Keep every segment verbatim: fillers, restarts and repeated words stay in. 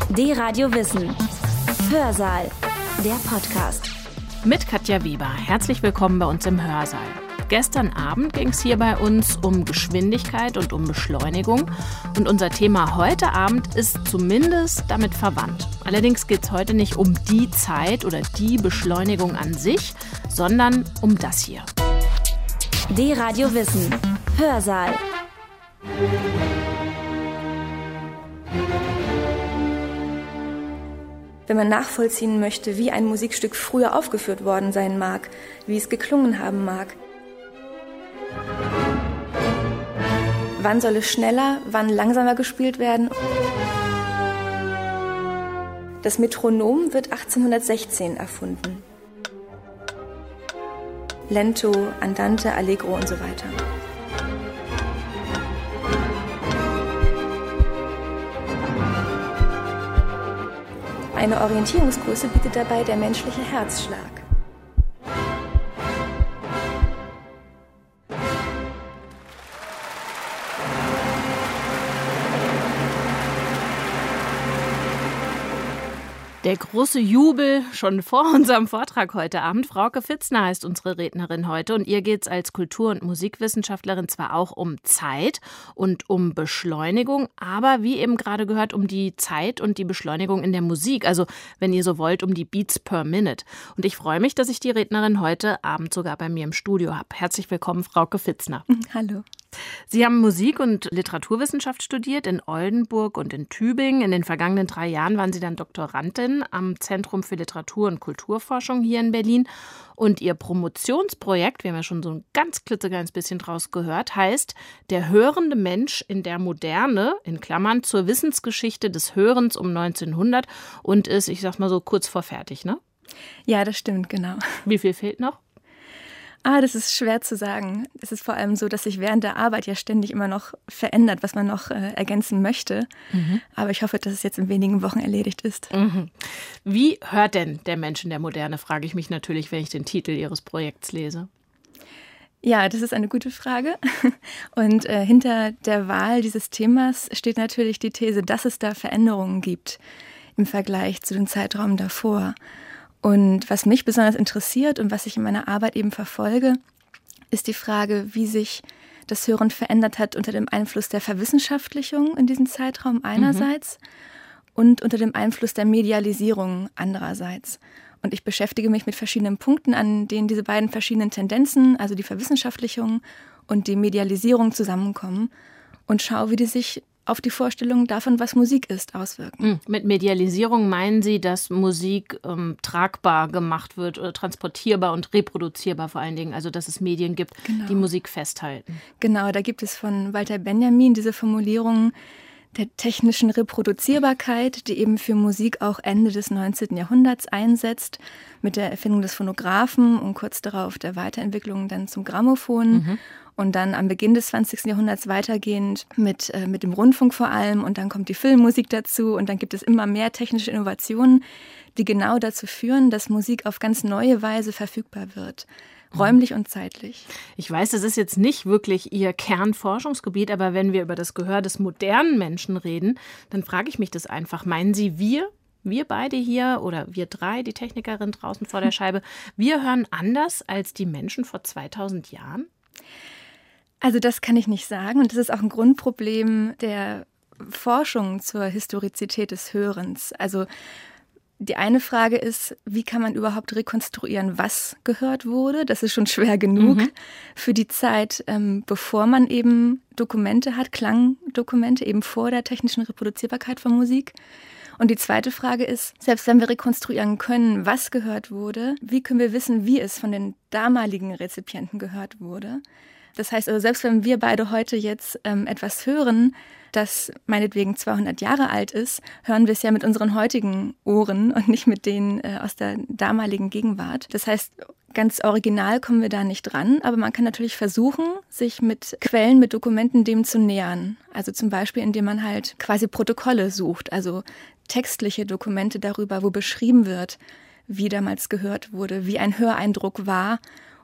D-Radio Wissen. Hörsaal. Der Podcast. Mit Katja Weber. Herzlich willkommen bei uns im Hörsaal. Gestern Abend ging es hier bei uns um Geschwindigkeit und um Beschleunigung. Und unser Thema heute Abend ist zumindest damit verwandt. Allerdings geht es heute nicht um die Zeit oder die Beschleunigung an sich, sondern um das hier. D-Radio Wissen. Hörsaal. Wenn man nachvollziehen möchte, wie ein Musikstück früher aufgeführt worden sein mag, wie es geklungen haben mag. Wann soll es schneller, wann langsamer gespielt werden? Das Metronom wird achtzehnhundertsechzehn erfunden. Lento, Andante, Allegro und so weiter. Eine Orientierungsgröße bietet dabei der menschliche Herzschlag. Der große Jubel schon vor unserem Vortrag heute Abend. Frauke Pfitzner heißt unsere Rednerin heute und ihr geht es als Kultur- und Musikwissenschaftlerin zwar auch um Zeit und um Beschleunigung, aber wie eben gerade gehört, um die Zeit und die Beschleunigung in der Musik, also wenn ihr so wollt, um die Beats per Minute. Und ich freue mich, dass ich die Rednerin heute Abend sogar bei mir im Studio habe. Herzlich willkommen, Frauke Pfitzner. Hallo. Sie haben Musik- und Literaturwissenschaft studiert in Oldenburg und in Tübingen. In den vergangenen drei Jahren waren Sie dann Doktorandin am Zentrum für Literatur- und Kulturforschung hier in Berlin. Und Ihr Promotionsprojekt, wir haben ja schon so ein ganz klitzekleines bisschen draus gehört, heißt Der hörende Mensch in der Moderne, in Klammern, zur Wissensgeschichte des Hörens um neunzehnhundert und ist, ich sag mal so, kurz vor fertig, ne? Ja, das stimmt, genau. Wie viel fehlt noch? Ah, das ist schwer zu sagen. Es ist vor allem so, dass sich während der Arbeit ja ständig immer noch verändert, was man noch äh, ergänzen möchte. Mhm. Aber ich hoffe, dass es jetzt in wenigen Wochen erledigt ist. Mhm. Wie hört denn der Mensch in der Moderne, frage ich mich natürlich, wenn ich den Titel Ihres Projekts lese. Ja, das ist eine gute Frage. Und äh, hinter der Wahl dieses Themas steht natürlich die These, dass es da Veränderungen gibt im Vergleich zu dem Zeitraum davor. Und was mich besonders interessiert und was ich in meiner Arbeit eben verfolge, ist die Frage, wie sich das Hören verändert hat unter dem Einfluss der Verwissenschaftlichung in diesem Zeitraum einerseits mhm. und unter dem Einfluss der Medialisierung andererseits. Und ich beschäftige mich mit verschiedenen Punkten, an denen diese beiden verschiedenen Tendenzen, also die Verwissenschaftlichung und die Medialisierung, zusammenkommen und schaue, wie die sich auf die Vorstellung davon, was Musik ist, auswirken. Mit Medialisierung meinen Sie, dass Musik ähm, tragbar gemacht wird oder transportierbar und reproduzierbar vor allen Dingen, also dass es Medien gibt, genau. die Musik festhalten. Genau, da gibt es von Walter Benjamin diese Formulierung der technischen Reproduzierbarkeit, die eben für Musik auch Ende des neunzehnten Jahrhunderts einsetzt, mit der Erfindung des Phonographen und kurz darauf der Weiterentwicklung dann zum Grammophon. Mhm. Und dann am Beginn des zwanzigsten Jahrhunderts weitergehend mit, äh, mit dem Rundfunk vor allem. Und dann kommt die Filmmusik dazu. Und dann gibt es immer mehr technische Innovationen, die genau dazu führen, dass Musik auf ganz neue Weise verfügbar wird. Räumlich und zeitlich. Ich weiß, das ist jetzt nicht wirklich Ihr Kernforschungsgebiet, aber wenn wir über das Gehör des modernen Menschen reden, dann frage ich mich das einfach. Meinen Sie, wir, wir beide hier oder wir drei, die Technikerin draußen vor der Scheibe, wir hören anders als die Menschen vor zweitausend Jahren? Also das kann ich nicht sagen und das ist auch ein Grundproblem der Forschung zur Historizität des Hörens. Also die eine Frage ist, wie kann man überhaupt rekonstruieren, was gehört wurde? Das ist schon schwer genug mhm. für die Zeit, ähm, bevor man eben Dokumente hat, Klangdokumente, eben vor der technischen Reproduzierbarkeit von Musik. Und die zweite Frage ist, selbst wenn wir rekonstruieren können, was gehört wurde, wie können wir wissen, wie es von den damaligen Rezipienten gehört wurde? Das heißt also, selbst wenn wir beide heute jetzt ähm, etwas hören, das meinetwegen zweihundert Jahre alt ist, hören wir es ja mit unseren heutigen Ohren und nicht mit denen äh, aus der damaligen Gegenwart. Das heißt, ganz original kommen wir da nicht dran, aber man kann natürlich versuchen, sich mit Quellen, mit Dokumenten dem zu nähern. Also zum Beispiel, indem man halt quasi Protokolle sucht, also textliche Dokumente darüber, wo beschrieben wird, wie damals gehört wurde, wie ein Höreindruck war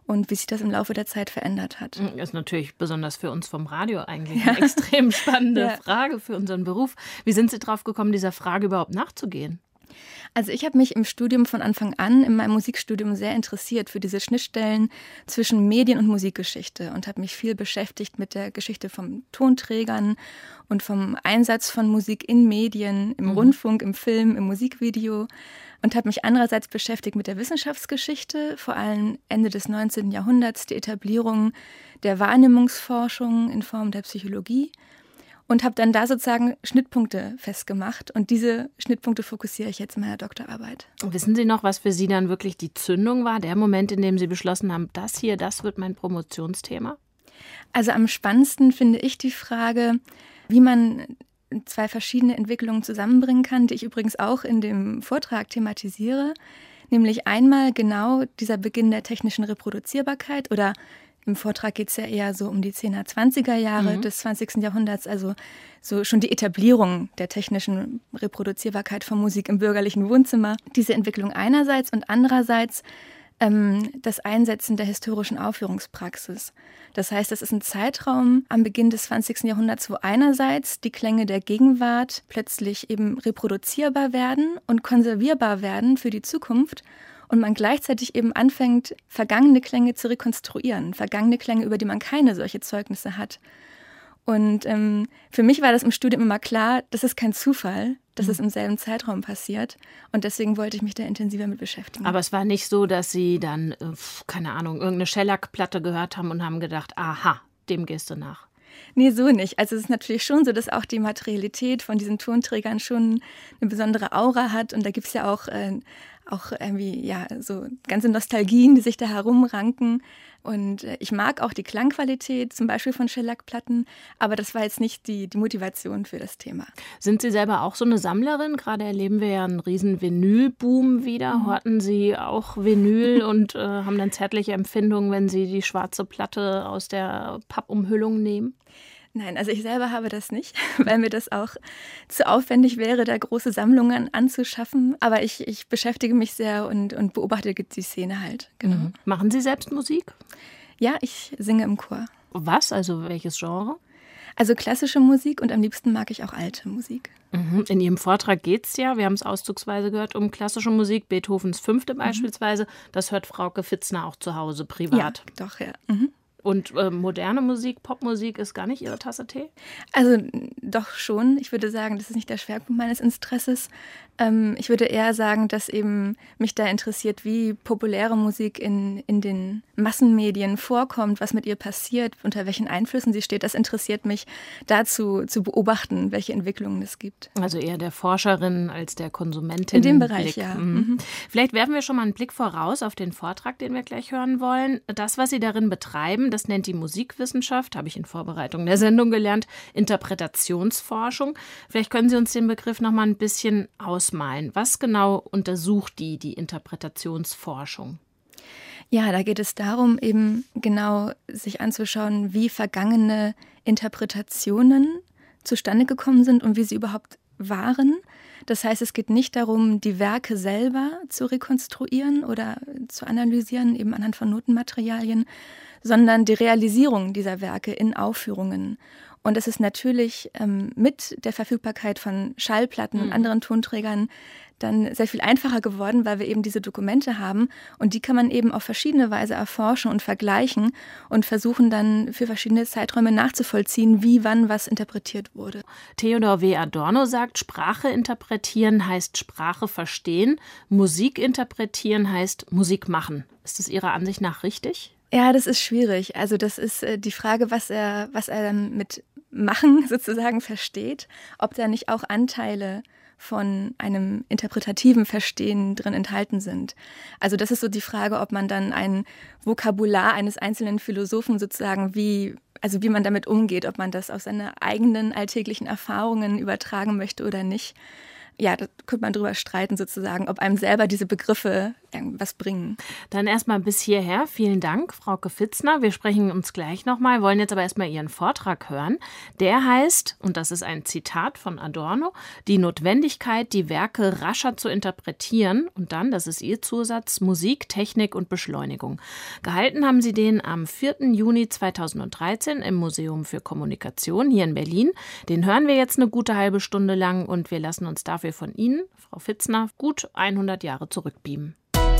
und wie sich das im Laufe der Zeit verändert hat. Das ist natürlich besonders für uns vom Radio eigentlich eine ja. extrem spannende ja. Frage für unseren Beruf. Wie sind Sie drauf gekommen, dieser Frage überhaupt nachzugehen? Also ich habe mich im Studium von Anfang an, in meinem Musikstudium, sehr interessiert für diese Schnittstellen zwischen Medien- und Musikgeschichte und habe mich viel beschäftigt mit der Geschichte von Tonträgern und vom Einsatz von Musik in Medien, im mhm. Rundfunk, im Film, im Musikvideo und habe mich andererseits beschäftigt mit der Wissenschaftsgeschichte, vor allem Ende des neunzehnten Jahrhunderts, die Etablierung der Wahrnehmungsforschung in Form der Psychologie. Und habe dann da sozusagen Schnittpunkte festgemacht. Und diese Schnittpunkte fokussiere ich jetzt in meiner Doktorarbeit. Wissen Sie noch, was für Sie dann wirklich die Zündung war? Der Moment, in dem Sie beschlossen haben, das hier, das wird mein Promotionsthema? Also am spannendsten finde ich die Frage, wie man zwei verschiedene Entwicklungen zusammenbringen kann, die ich übrigens auch in dem Vortrag thematisiere. Nämlich einmal genau dieser Beginn der technischen Reproduzierbarkeit oder im Vortrag geht es ja eher so um die zehner, zwanziger Jahre mhm. des zwanzigsten Jahrhunderts, also so schon die Etablierung der technischen Reproduzierbarkeit von Musik im bürgerlichen Wohnzimmer. Diese Entwicklung einerseits und andererseits ähm, das Einsetzen der historischen Aufführungspraxis. Das heißt, das ist ein Zeitraum am Beginn des zwanzigsten Jahrhunderts, wo einerseits die Klänge der Gegenwart plötzlich eben reproduzierbar werden und konservierbar werden für die Zukunft. Und man gleichzeitig eben anfängt, vergangene Klänge zu rekonstruieren, vergangene Klänge, über die man keine solche Zeugnisse hat. Und ähm, für mich war das im Studium immer klar, das ist kein Zufall, dass mhm. es im selben Zeitraum passiert. Und deswegen wollte ich mich da intensiver mit beschäftigen. Aber es war nicht so, dass Sie dann, keine Ahnung, irgendeine Shellac-Platte gehört haben und haben gedacht, aha, dem gehst du nach. Nee, so nicht. Also es ist natürlich schon so, dass auch die Materialität von diesen Tonträgern schon eine besondere Aura hat. Und da gibt es ja auch, äh, auch irgendwie ja so ganze Nostalgien, die sich da herumranken. Und äh, ich mag auch die Klangqualität, zum Beispiel von Shellac-Platten. Aber das war jetzt nicht die, die Motivation für das Thema. Sind Sie selber auch so eine Sammlerin? Gerade erleben wir ja einen riesen Vinyl-Boom wieder. Mhm. Horten Sie auch Vinyl und äh, haben dann zärtliche Empfindungen, wenn Sie die schwarze Platte aus der Pappumhüllung nehmen? Nein, also ich selber habe das nicht, weil mir das auch zu aufwendig wäre, da große Sammlungen anzuschaffen. Aber ich, ich beschäftige mich sehr und, und beobachte die Szene halt. Genau. Mhm. Machen Sie selbst Musik? Ja, ich singe im Chor. Was? Also welches Genre? Also klassische Musik und am liebsten mag ich auch alte Musik. Mhm. In Ihrem Vortrag geht es ja, wir haben es auszugsweise gehört, um klassische Musik, Beethovens Fünfte beispielsweise. Mhm. Das hört Frauke Pfitzner auch zu Hause privat. Ja, doch, ja. Mhm. Und äh, moderne Musik, Popmusik ist gar nicht Ihre Tasse Tee? Also doch schon. Ich würde sagen, das ist nicht der Schwerpunkt meines Interesses. Ähm, ich würde eher sagen, dass eben mich da interessiert, wie populäre Musik in, in den Massenmedien vorkommt, was mit ihr passiert, unter welchen Einflüssen sie steht. Das interessiert mich, dazu zu beobachten, welche Entwicklungen es gibt. Also eher der Forscherin als der Konsumentin. In dem Bereich, Blick. ja. Mhm. Mhm. Vielleicht werfen wir schon mal einen Blick voraus auf den Vortrag, den wir gleich hören wollen. Das, was Sie darin betreiben, das nennt die Musikwissenschaft, habe ich in Vorbereitung der Sendung gelernt, Interpretationsforschung. Vielleicht können Sie uns den Begriff noch mal ein bisschen ausmalen. Was genau untersucht die, die Interpretationsforschung? Ja, da geht es darum, eben genau sich anzuschauen, wie vergangene Interpretationen zustande gekommen sind und wie sie überhaupt waren. Das heißt, es geht nicht darum, die Werke selber zu rekonstruieren oder zu analysieren, eben anhand von Notenmaterialien, sondern die Realisierung dieser Werke in Aufführungen. Und es ist natürlich ähm, mit der Verfügbarkeit von Schallplatten mhm. und anderen Tonträgern dann sehr viel einfacher geworden, weil wir eben diese Dokumente haben. Und die kann man eben auf verschiedene Weise erforschen und vergleichen und versuchen dann für verschiedene Zeiträume nachzuvollziehen, wie wann was interpretiert wurde. Theodor W. Adorno sagt, Sprache interpretieren heißt Sprache verstehen, Musik interpretieren heißt Musik machen. Ist das Ihrer Ansicht nach richtig? Ja, das ist schwierig. Also das ist äh, die Frage, was er, was er dann mit Machen sozusagen versteht, ob da nicht auch Anteile von einem interpretativen Verstehen drin enthalten sind. Also das ist so die Frage, ob man dann ein Vokabular eines einzelnen Philosophen sozusagen, wie, also wie man damit umgeht, ob man das auf seine eigenen alltäglichen Erfahrungen übertragen möchte oder nicht. Ja, da könnte man drüber streiten sozusagen, ob einem selber diese Begriffe was bringen. Dann erstmal bis hierher. Vielen Dank, Frauke Pfitzner. Wir sprechen uns gleich nochmal, wollen jetzt aber erstmal Ihren Vortrag hören. Der heißt, und das ist ein Zitat von Adorno, die Notwendigkeit, die Werke rascher zu interpretieren. Und dann, das ist Ihr Zusatz, Musik, Technik und Beschleunigung. Gehalten haben Sie den am vierten Juni zweitausenddreizehn im Museum für Kommunikation hier in Berlin. Den hören wir jetzt eine gute halbe Stunde lang und wir lassen uns dafür von Ihnen, Frau Pfitzner, gut hundert Jahre zurückbeamen.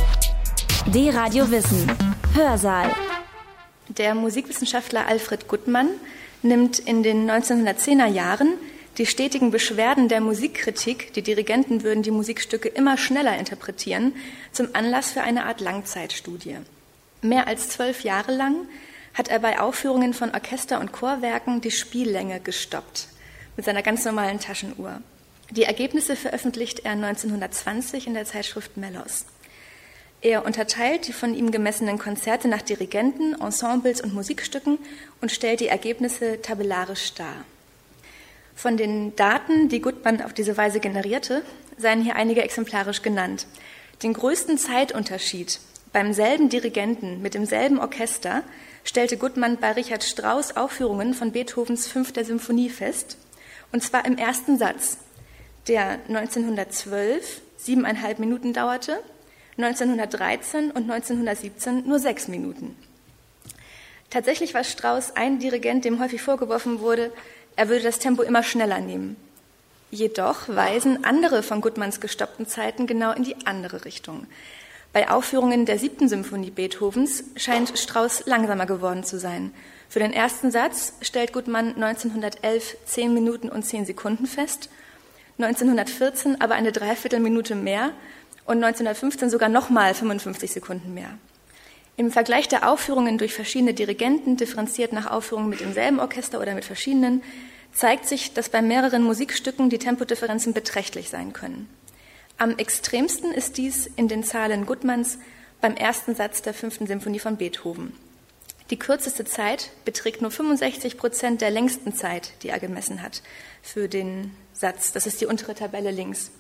D-Radio Wissen. Hörsaal. Der Musikwissenschaftler Alfred Guttmann nimmt in den neunzehnhundertzehner Jahren die stetigen Beschwerden der Musikkritik, die Dirigenten würden die Musikstücke immer schneller interpretieren, zum Anlass für eine Art Langzeitstudie. Mehr als zwölf Jahre lang hat er bei Aufführungen von Orchester- und Chorwerken die Spiellänge gestoppt, mit seiner ganz normalen Taschenuhr. Die Ergebnisse veröffentlicht er neunzehnhundertzwanzig in der Zeitschrift Melos. Er unterteilt die von ihm gemessenen Konzerte nach Dirigenten, Ensembles und Musikstücken und stellt die Ergebnisse tabellarisch dar. Von den Daten, die Guttmann auf diese Weise generierte, seien hier einige exemplarisch genannt. Den größten Zeitunterschied beim selben Dirigenten mit demselben Orchester stellte Guttmann bei Richard Strauss Aufführungen von Beethovens Fünfter Symphonie fest, und zwar im ersten Satz, der neunzehnhundertzwölf siebeneinhalb Minuten dauerte, neunzehnhundertdreizehn und neunzehnhundertsiebzehn nur sechs Minuten. Tatsächlich war Strauss ein Dirigent, dem häufig vorgeworfen wurde, er würde das Tempo immer schneller nehmen. Jedoch weisen andere von Guttmanns gestoppten Zeiten genau in die andere Richtung. Bei Aufführungen der siebten Symphonie Beethovens scheint Strauss langsamer geworden zu sein. Für den ersten Satz stellt Guttmann neunzehnhundertelf zehn Minuten und zehn Sekunden fest, neunzehnhundertvierzehn aber eine Dreiviertelminute mehr und neunzehnhundertfünfzehn sogar nochmal fünfundfünfzig Sekunden mehr. Im Vergleich der Aufführungen durch verschiedene Dirigenten, differenziert nach Aufführungen mit demselben Orchester oder mit verschiedenen, zeigt sich, dass bei mehreren Musikstücken die Tempodifferenzen beträchtlich sein können. Am extremsten ist dies in den Zahlen Guttmanns beim ersten Satz der fünften Symphonie von Beethoven. Die kürzeste Zeit beträgt nur fünfundsechzig Prozent der längsten Zeit, die er gemessen hat für den Satz. Das ist die untere Tabelle links.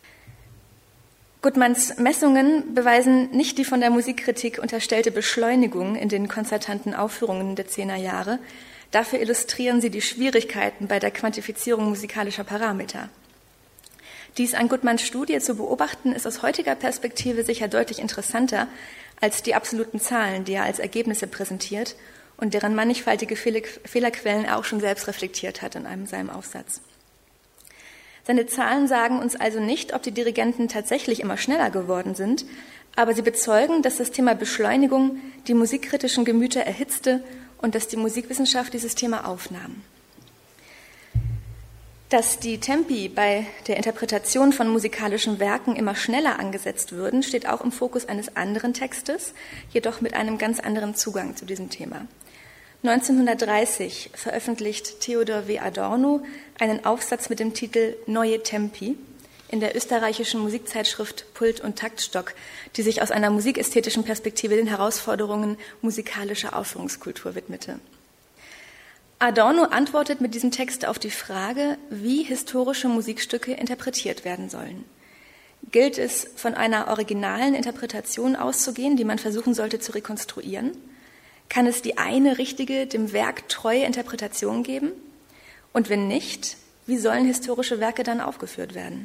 Guttmanns Messungen beweisen nicht die von der Musikkritik unterstellte Beschleunigung in den konzertanten Aufführungen der zehner Jahre. Dafür illustrieren sie die Schwierigkeiten bei der Quantifizierung musikalischer Parameter. Dies an Guttmanns Studie zu beobachten, ist aus heutiger Perspektive sicher deutlich interessanter als die absoluten Zahlen, die er als Ergebnisse präsentiert und deren mannigfaltige Fehlerquellen er auch schon selbst reflektiert hat in einem seinem Aufsatz. Seine Zahlen sagen uns also nicht, ob die Dirigenten tatsächlich immer schneller geworden sind, aber sie bezeugen, dass das Thema Beschleunigung die musikkritischen Gemüter erhitzte und dass die Musikwissenschaft dieses Thema aufnahm. Dass die Tempi bei der Interpretation von musikalischen Werken immer schneller angesetzt würden, steht auch im Fokus eines anderen Textes, jedoch mit einem ganz anderen Zugang zu diesem Thema. neunzehnhundertdreißig veröffentlicht Theodor W. Adorno einen Aufsatz mit dem Titel Neue Tempi in der österreichischen Musikzeitschrift Pult und Taktstock, die sich aus einer musikästhetischen Perspektive den Herausforderungen musikalischer Aufführungskultur widmete. Adorno antwortet mit diesem Text auf die Frage, wie historische Musikstücke interpretiert werden sollen. Gilt es, von einer originalen Interpretation auszugehen, die man versuchen sollte zu rekonstruieren? Kann es die eine richtige, dem Werk treue Interpretation geben? Und wenn nicht, wie sollen historische Werke dann aufgeführt werden?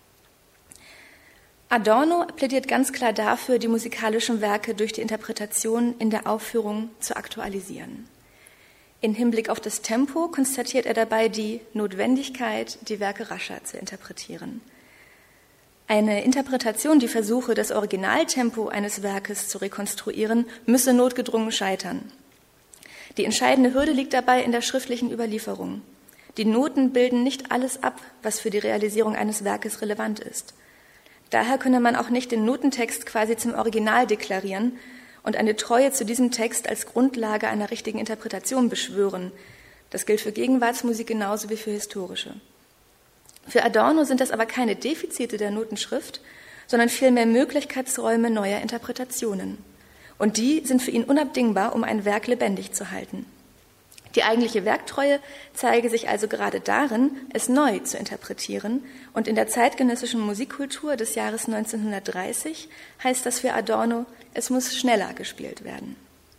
Adorno plädiert ganz klar dafür, die musikalischen Werke durch die Interpretation in der Aufführung zu aktualisieren. In Hinblick auf das Tempo konstatiert er dabei die Notwendigkeit, die Werke rascher zu interpretieren. Eine Interpretation, die versuche, das Originaltempo eines Werkes zu rekonstruieren, müsse notgedrungen scheitern. Die entscheidende Hürde liegt dabei in der schriftlichen Überlieferung. Die Noten bilden nicht alles ab, was für die Realisierung eines Werkes relevant ist. Daher könne man auch nicht den Notentext quasi zum Original deklarieren und eine Treue zu diesem Text als Grundlage einer richtigen Interpretation beschwören. Das gilt für Gegenwartsmusik genauso wie für historische. Für Adorno sind das aber keine Defizite der Notenschrift, sondern vielmehr Möglichkeitsräume neuer Interpretationen. Und die sind für ihn unabdingbar, um ein Werk lebendig zu halten. Die eigentliche Werktreue zeige sich also gerade darin, es neu zu interpretieren, und in der zeitgenössischen Musikkultur des Jahres neunzehnhundertdreißig heißt das für Adorno, es muss schneller gespielt werden.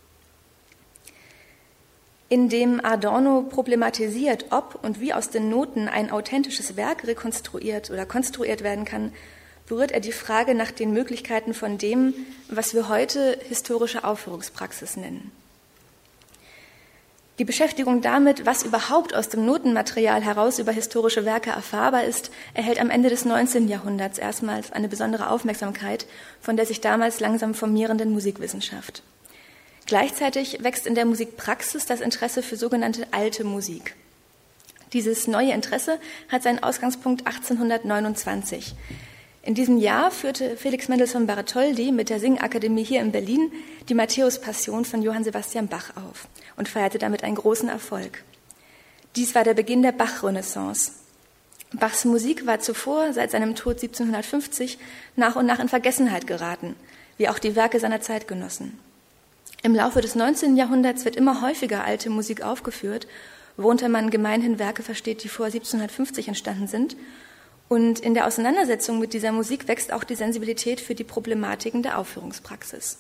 Indem Adorno problematisiert, ob und wie aus den Noten ein authentisches Werk rekonstruiert oder konstruiert werden kann, berührt er die Frage nach den Möglichkeiten von dem, was wir heute historische Aufführungspraxis nennen. Die Beschäftigung damit, was überhaupt aus dem Notenmaterial heraus über historische Werke erfahrbar ist, erhält am Ende des neunzehnten Jahrhunderts erstmals eine besondere Aufmerksamkeit von der sich damals langsam formierenden Musikwissenschaft. Gleichzeitig wächst in der Musikpraxis das Interesse für sogenannte alte Musik. Dieses neue Interesse hat seinen Ausgangspunkt achtzehnhundertneunundzwanzig. In diesem Jahr führte Felix Mendelssohn Bartholdy mit der Singakademie hier in Berlin die Matthäus-Passion von Johann Sebastian Bach auf und feierte damit einen großen Erfolg. Dies war der Beginn der Bach-Renaissance. Bachs Musik war zuvor, seit seinem Tod siebzehnhundertfünfzig, nach und nach in Vergessenheit geraten, wie auch die Werke seiner Zeitgenossen. Im Laufe des neunzehnten Jahrhunderts wird immer häufiger alte Musik aufgeführt, worunter man gemeinhin Werke versteht, die vor siebzehnhundertfünfzig entstanden sind. Und in der Auseinandersetzung mit dieser Musik wächst auch die Sensibilität für die Problematiken der Aufführungspraxis.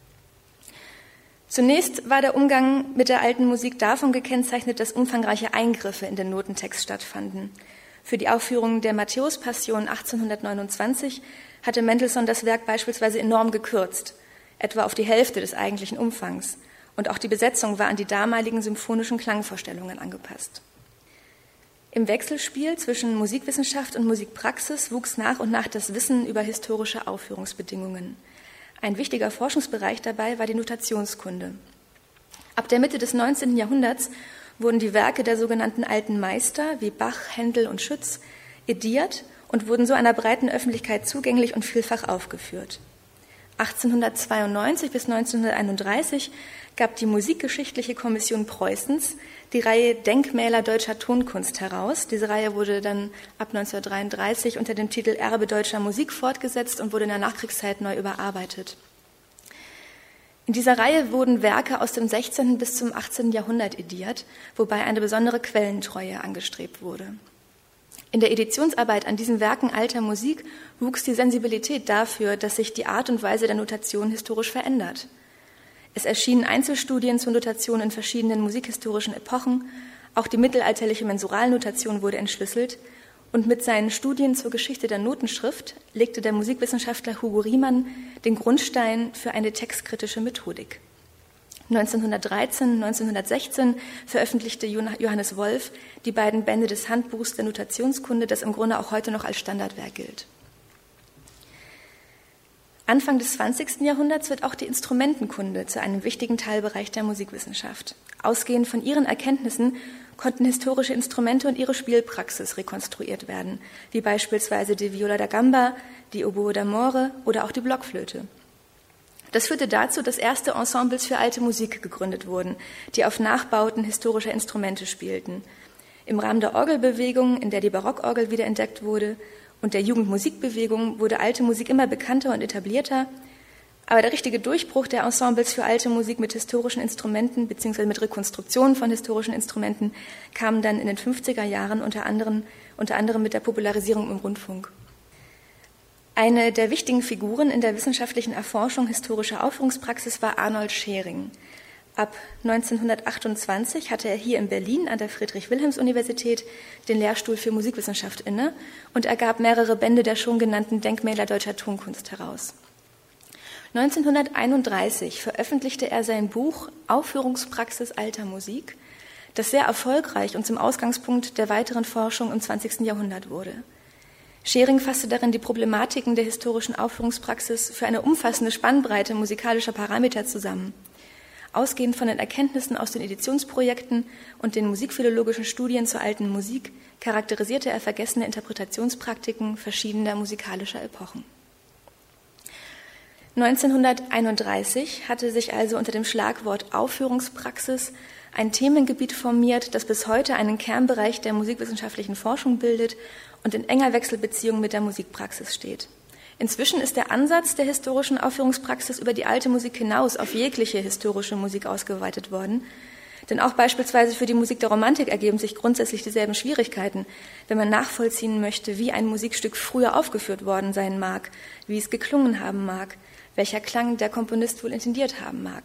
Zunächst war der Umgang mit der alten Musik davon gekennzeichnet, dass umfangreiche Eingriffe in den Notentext stattfanden. Für die Aufführung der Matthäus-Passion achtzehnhundertneunundzwanzig hatte Mendelssohn das Werk beispielsweise enorm gekürzt, etwa auf die Hälfte des eigentlichen Umfangs. Und auch die Besetzung war an die damaligen symphonischen Klangvorstellungen angepasst. Im Wechselspiel zwischen Musikwissenschaft und Musikpraxis wuchs nach und nach das Wissen über historische Aufführungsbedingungen. Ein wichtiger Forschungsbereich dabei war die Notationskunde. Ab der Mitte des neunzehnten Jahrhunderts wurden die Werke der sogenannten alten Meister wie Bach, Händel und Schütz ediert und wurden so einer breiten Öffentlichkeit zugänglich und vielfach aufgeführt. achtzehnhundertzweiundneunzig bis neunzehnhunderteinunddreißig gab die Musikgeschichtliche Kommission Preußens die Reihe Denkmäler deutscher Tonkunst heraus. Diese Reihe wurde dann ab neunzehnhundertdreiunddreißig unter dem Titel Erbe deutscher Musik fortgesetzt und wurde in der Nachkriegszeit neu überarbeitet. In dieser Reihe wurden Werke aus dem sechzehnten bis zum achtzehnten Jahrhundert ediert, wobei eine besondere Quellentreue angestrebt wurde. In der Editionsarbeit an diesen Werken alter Musik wuchs die Sensibilität dafür, dass sich die Art und Weise der Notation historisch verändert. Es erschienen Einzelstudien zur Notation in verschiedenen musikhistorischen Epochen, auch die mittelalterliche Mensuralnotation wurde entschlüsselt und mit seinen Studien zur Geschichte der Notenschrift legte der Musikwissenschaftler Hugo Riemann den Grundstein für eine textkritische Methodik. neunzehnhundertdreizehn, neunzehnhundertsechzehn veröffentlichte Johannes Wolf die beiden Bände des Handbuchs der Notationskunde, das im Grunde auch heute noch als Standardwerk gilt. Anfang des zwanzigsten Jahrhunderts wird auch die Instrumentenkunde zu einem wichtigen Teilbereich der Musikwissenschaft. Ausgehend von ihren Erkenntnissen konnten historische Instrumente und ihre Spielpraxis rekonstruiert werden, wie beispielsweise die Viola da Gamba, die Oboe d'Amore oder auch die Blockflöte. Das führte dazu, dass erste Ensembles für alte Musik gegründet wurden, die auf Nachbauten historischer Instrumente spielten. Im Rahmen der Orgelbewegung, in der die Barockorgel wiederentdeckt wurde, und der Jugendmusikbewegung wurde alte Musik immer bekannter und etablierter. Aber der richtige Durchbruch der Ensembles für alte Musik mit historischen Instrumenten bzw. mit Rekonstruktionen von historischen Instrumenten kam dann in den fünfziger Jahren unter anderem, unter anderem mit der Popularisierung im Rundfunk. Eine der wichtigen Figuren in der wissenschaftlichen Erforschung historischer Aufführungspraxis war Arnold Schering. Ab neunzehnhundertachtundzwanzig hatte er hier in Berlin an der Friedrich-Wilhelms-Universität den Lehrstuhl für Musikwissenschaft inne und er gab mehrere Bände der schon genannten Denkmäler deutscher Tonkunst heraus. neunzehnhunderteinunddreißig veröffentlichte er sein Buch Aufführungspraxis alter Musik, das sehr erfolgreich und zum Ausgangspunkt der weiteren Forschung im zwanzigsten Jahrhundert wurde. Schering fasste darin die Problematiken der historischen Aufführungspraxis für eine umfassende Spannbreite musikalischer Parameter zusammen. Ausgehend von den Erkenntnissen aus den Editionsprojekten und den musikphilologischen Studien zur alten Musik charakterisierte er vergessene Interpretationspraktiken verschiedener musikalischer Epochen. neunzehnhunderteinunddreißig hatte sich also unter dem Schlagwort Aufführungspraxis ein Themengebiet formiert, das bis heute einen Kernbereich der musikwissenschaftlichen Forschung bildet und in enger Wechselbeziehung mit der Musikpraxis steht. Inzwischen ist der Ansatz der historischen Aufführungspraxis über die alte Musik hinaus auf jegliche historische Musik ausgeweitet worden. Denn auch beispielsweise für die Musik der Romantik ergeben sich grundsätzlich dieselben Schwierigkeiten, wenn man nachvollziehen möchte, wie ein Musikstück früher aufgeführt worden sein mag, wie es geklungen haben mag, welcher Klang der Komponist wohl intendiert haben mag.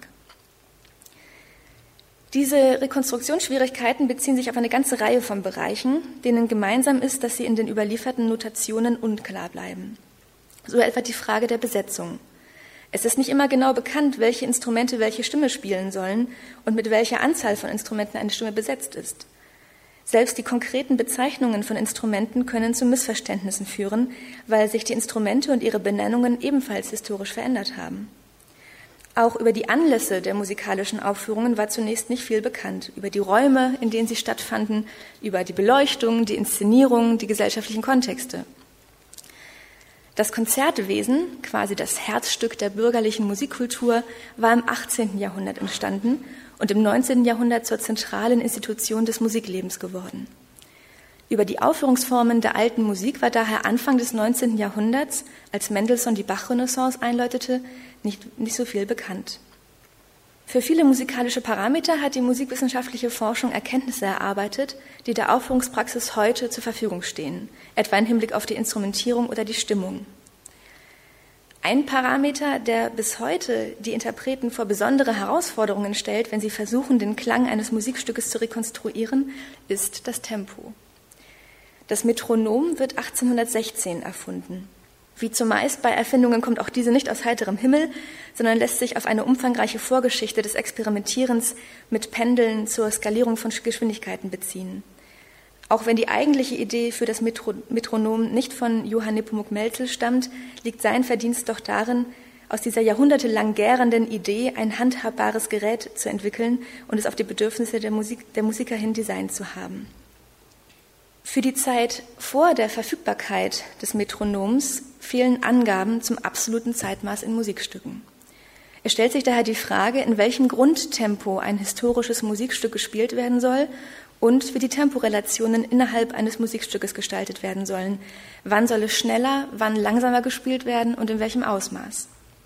Diese Rekonstruktionsschwierigkeiten beziehen sich auf eine ganze Reihe von Bereichen, denen gemeinsam ist, dass sie in den überlieferten Notationen unklar bleiben. So etwa die Frage der Besetzung. Es ist nicht immer genau bekannt, welche Instrumente welche Stimme spielen sollen und mit welcher Anzahl von Instrumenten eine Stimme besetzt ist. Selbst die konkreten Bezeichnungen von Instrumenten können zu Missverständnissen führen, weil sich die Instrumente und ihre Benennungen ebenfalls historisch verändert haben. Auch über die Anlässe der musikalischen Aufführungen war zunächst nicht viel bekannt. Über die Räume, in denen sie stattfanden, über die Beleuchtung, die Inszenierung, die gesellschaftlichen Kontexte. Das Konzertwesen, quasi das Herzstück der bürgerlichen Musikkultur, war im achtzehnten Jahrhundert entstanden und im neunzehnten Jahrhundert zur zentralen Institution des Musiklebens geworden. Über die Aufführungsformen der alten Musik war daher Anfang des neunzehnten Jahrhunderts, als Mendelssohn die Bach-Renaissance einläutete, nicht, nicht so viel bekannt. Für viele musikalische Parameter hat die musikwissenschaftliche Forschung Erkenntnisse erarbeitet, die der Aufführungspraxis heute zur Verfügung stehen, etwa im Hinblick auf die Instrumentierung oder die Stimmung. Ein Parameter, der bis heute die Interpreten vor besondere Herausforderungen stellt, wenn sie versuchen, den Klang eines Musikstückes zu rekonstruieren, ist das Tempo. Das Metronom wird achtzehnhundertsechzehn erfunden. Wie zumeist bei Erfindungen kommt auch diese nicht aus heiterem Himmel, sondern lässt sich auf eine umfangreiche Vorgeschichte des Experimentierens mit Pendeln zur Skalierung von Geschwindigkeiten beziehen. Auch wenn die eigentliche Idee für das Metro- Metronom nicht von Johann Nepomuk Mälzel stammt, liegt sein Verdienst doch darin, aus dieser jahrhundertelang gärenden Idee ein handhabbares Gerät zu entwickeln und es auf die Bedürfnisse der, Musik, der Musiker hin designt zu haben. Für die Zeit vor der Verfügbarkeit des Metronoms fehlen Angaben zum absoluten Zeitmaß in Musikstücken. Es stellt sich daher die Frage, in welchem Grundtempo ein historisches Musikstück gespielt werden soll und wie die Temporelationen innerhalb eines Musikstückes gestaltet werden sollen. Wann soll es schneller, wann langsamer gespielt werden und in welchem Ausmaß?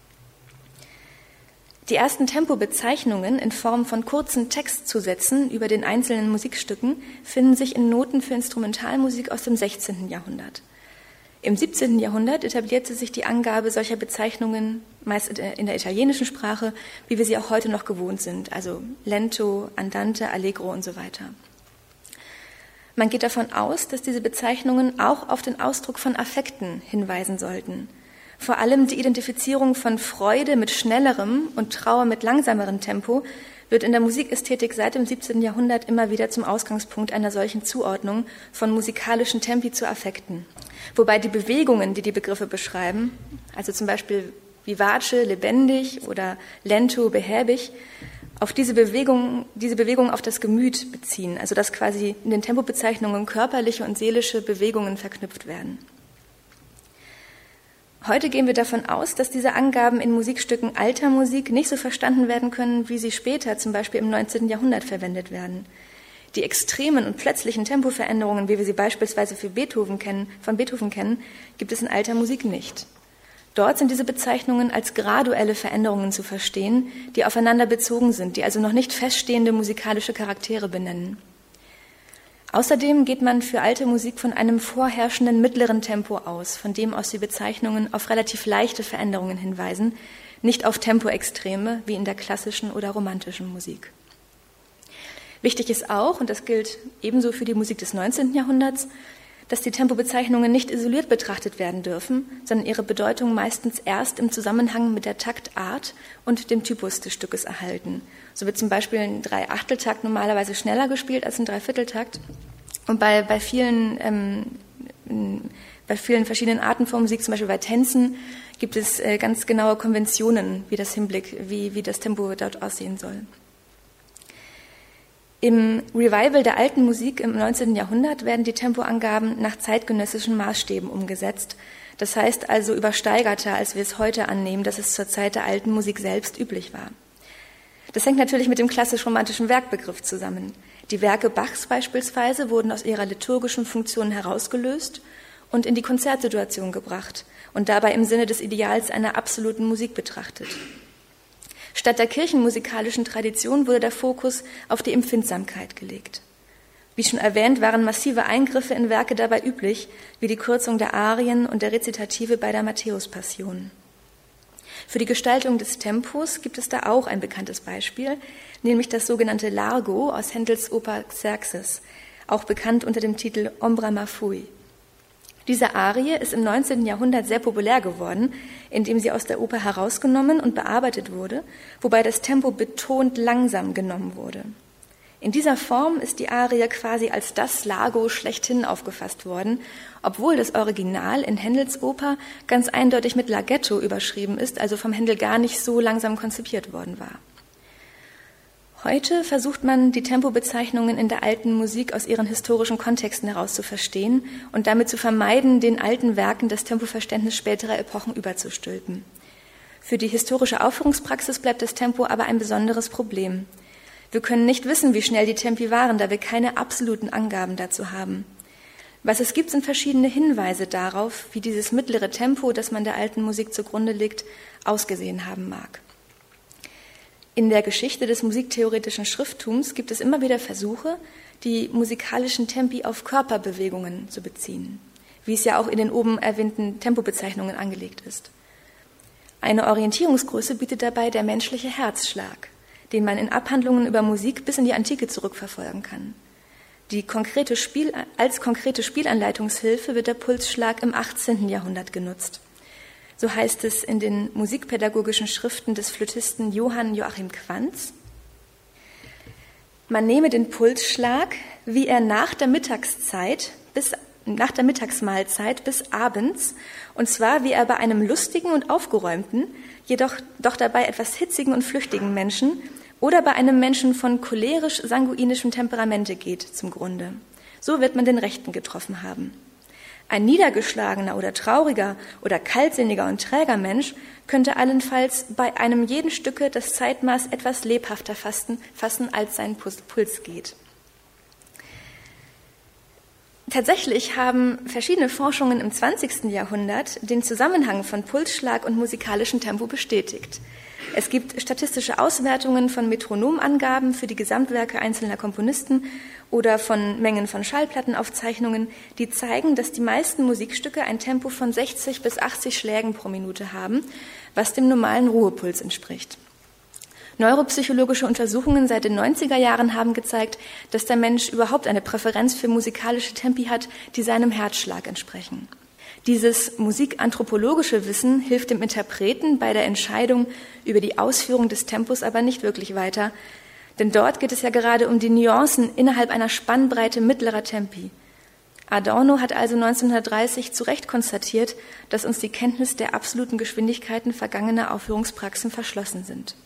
Die ersten Tempobezeichnungen in Form von kurzen Textzusätzen über den einzelnen Musikstücken finden sich in Noten für Instrumentalmusik aus dem sechzehnten Jahrhundert. Im siebzehnten Jahrhundert etablierte sich die Angabe solcher Bezeichnungen meist in der italienischen Sprache, wie wir sie auch heute noch gewohnt sind, also Lento, Andante, Allegro und so weiter. Man geht davon aus, dass diese Bezeichnungen auch auf den Ausdruck von Affekten hinweisen sollten. Vor allem die Identifizierung von Freude mit schnellerem und Trauer mit langsamerem Tempo wird in der Musikästhetik seit dem siebzehnten Jahrhundert immer wieder zum Ausgangspunkt einer solchen Zuordnung von musikalischen Tempi zu Affekten. Wobei die Bewegungen, die die Begriffe beschreiben, also zum Beispiel vivace, lebendig oder lento, behäbig, auf diese Bewegung, diese Bewegung auf das Gemüt beziehen, also dass quasi in den Tempobezeichnungen körperliche und seelische Bewegungen verknüpft werden. Heute gehen wir davon aus, dass diese Angaben in Musikstücken alter Musik nicht so verstanden werden können, wie sie später, zum Beispiel im neunzehnten Jahrhundert, verwendet werden. Die extremen und plötzlichen Tempoveränderungen, wie wir sie beispielsweise für Beethoven kennen, von Beethoven kennen, gibt es in alter Musik nicht. Dort sind diese Bezeichnungen als graduelle Veränderungen zu verstehen, die aufeinander bezogen sind, die also noch nicht feststehende musikalische Charaktere benennen. Außerdem geht man für alte Musik von einem vorherrschenden mittleren Tempo aus, von dem aus die Bezeichnungen auf relativ leichte Veränderungen hinweisen, nicht auf Tempoextreme wie in der klassischen oder romantischen Musik. Wichtig ist auch, und das gilt ebenso für die Musik des neunzehnten Jahrhunderts, dass die Tempobezeichnungen nicht isoliert betrachtet werden dürfen, sondern ihre Bedeutung meistens erst im Zusammenhang mit der Taktart und dem Typus des Stückes erhalten. So wird zum Beispiel ein Dreiachteltakt normalerweise schneller gespielt als ein Dreivierteltakt. Und bei, bei, vielen, ähm, bei vielen verschiedenen Arten von Musik, zum Beispiel bei Tänzen, gibt es äh, ganz genaue Konventionen, wie das Hinblick, wie, wie das Tempo dort aussehen soll. Im Revival der alten Musik im neunzehnten Jahrhundert werden die Tempoangaben nach zeitgenössischen Maßstäben umgesetzt. Das heißt also übersteigerter, als wir es heute annehmen, dass es zur Zeit der alten Musik selbst üblich war. Das hängt natürlich mit dem klassisch-romantischen Werkbegriff zusammen. Die Werke Bachs beispielsweise wurden aus ihrer liturgischen Funktion herausgelöst und in die Konzertsituation gebracht und dabei im Sinne des Ideals einer absoluten Musik betrachtet. Statt der kirchenmusikalischen Tradition wurde der Fokus auf die Empfindsamkeit gelegt. Wie schon erwähnt, waren massive Eingriffe in Werke dabei üblich, wie die Kürzung der Arien und der Rezitative bei der Matthäus-Passion. Für die Gestaltung des Tempos gibt es da auch ein bekanntes Beispiel, nämlich das sogenannte Largo aus Händels Oper Xerxes, auch bekannt unter dem Titel Ombra ma fui. Diese Arie ist im neunzehnten Jahrhundert sehr populär geworden, indem sie aus der Oper herausgenommen und bearbeitet wurde, wobei das Tempo betont langsam genommen wurde. In dieser Form ist die Arie quasi als das Largo schlechthin aufgefasst worden, obwohl das Original in Händels Oper ganz eindeutig mit Larghetto überschrieben ist, also vom Händel gar nicht so langsam konzipiert worden war. Heute versucht man, die Tempobezeichnungen in der alten Musik aus ihren historischen Kontexten heraus zu verstehen und damit zu vermeiden, den alten Werken das Tempoverständnis späterer Epochen überzustülpen. Für die historische Aufführungspraxis bleibt das Tempo aber ein besonderes Problem. Wir können nicht wissen, wie schnell die Tempi waren, da wir keine absoluten Angaben dazu haben. Was es gibt, sind verschiedene Hinweise darauf, wie dieses mittlere Tempo, das man der alten Musik zugrunde legt, ausgesehen haben mag. In der Geschichte des musiktheoretischen Schrifttums gibt es immer wieder Versuche, die musikalischen Tempi auf Körperbewegungen zu beziehen, wie es ja auch in den oben erwähnten Tempobezeichnungen angelegt ist. Eine Orientierungsgröße bietet dabei der menschliche Herzschlag, den man in Abhandlungen über Musik bis in die Antike zurückverfolgen kann. Die konkrete Spiel, als konkrete Spielanleitungshilfe wird der Pulsschlag im achtzehnten Jahrhundert genutzt. So heißt es in den musikpädagogischen Schriften des Flötisten Johann Joachim Quanz: Man nehme den Pulsschlag, wie er nach der Mittagszeit bis nach der Mittagsmahlzeit bis abends, und zwar wie er bei einem lustigen und aufgeräumten, jedoch doch dabei etwas hitzigen und flüchtigen Menschen oder bei einem Menschen von cholerisch-sanguinischem Temperamente geht, zum Grunde. So wird man den Rechten getroffen haben. Ein niedergeschlagener oder trauriger oder kaltsinniger und träger Mensch könnte allenfalls bei einem jeden Stücke das Zeitmaß etwas lebhafter fassen, fassen als sein Puls geht. Tatsächlich haben verschiedene Forschungen im zwanzigsten Jahrhundert den Zusammenhang von Pulsschlag und musikalischem Tempo bestätigt. Es gibt statistische Auswertungen von Metronomangaben für die Gesamtwerke einzelner Komponisten oder von Mengen von Schallplattenaufzeichnungen, die zeigen, dass die meisten Musikstücke ein Tempo von sechzig bis achtzig Schlägen pro Minute haben, was dem normalen Ruhepuls entspricht. Neuropsychologische Untersuchungen seit den neunziger Jahren haben gezeigt, dass der Mensch überhaupt eine Präferenz für musikalische Tempi hat, die seinem Herzschlag entsprechen. Dieses musikanthropologische Wissen hilft dem Interpreten bei der Entscheidung über die Ausführung des Tempos aber nicht wirklich weiter, denn dort geht es ja gerade um die Nuancen innerhalb einer Spannbreite mittlerer Tempi. Adorno hat also neunzehnhundertdreißig zu Recht konstatiert, dass uns die Kenntnis der absoluten Geschwindigkeiten vergangener Aufführungspraxen verschlossen sind.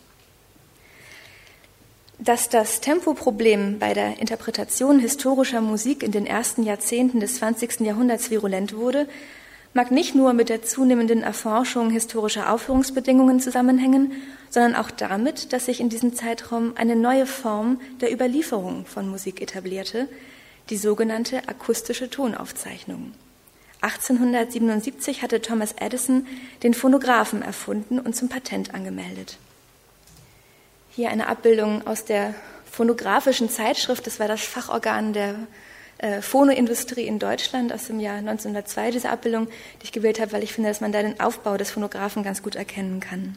Dass das Tempoproblem bei der Interpretation historischer Musik in den ersten Jahrzehnten des zwanzigsten Jahrhunderts virulent wurde, mag nicht nur mit der zunehmenden Erforschung historischer Aufführungsbedingungen zusammenhängen, sondern auch damit, dass sich in diesem Zeitraum eine neue Form der Überlieferung von Musik etablierte, die sogenannte akustische Tonaufzeichnung. achtzehnhundertsiebenundsiebzig hatte Thomas Edison den Phonographen erfunden und zum Patent angemeldet. Hier eine Abbildung aus der Phonographischen Zeitschrift, das war das Fachorgan der äh, Phonoindustrie in Deutschland aus dem Jahr neunzehnhundertzwei, diese Abbildung, die ich gewählt habe, weil ich finde, dass man da den Aufbau des Phonographen ganz gut erkennen kann.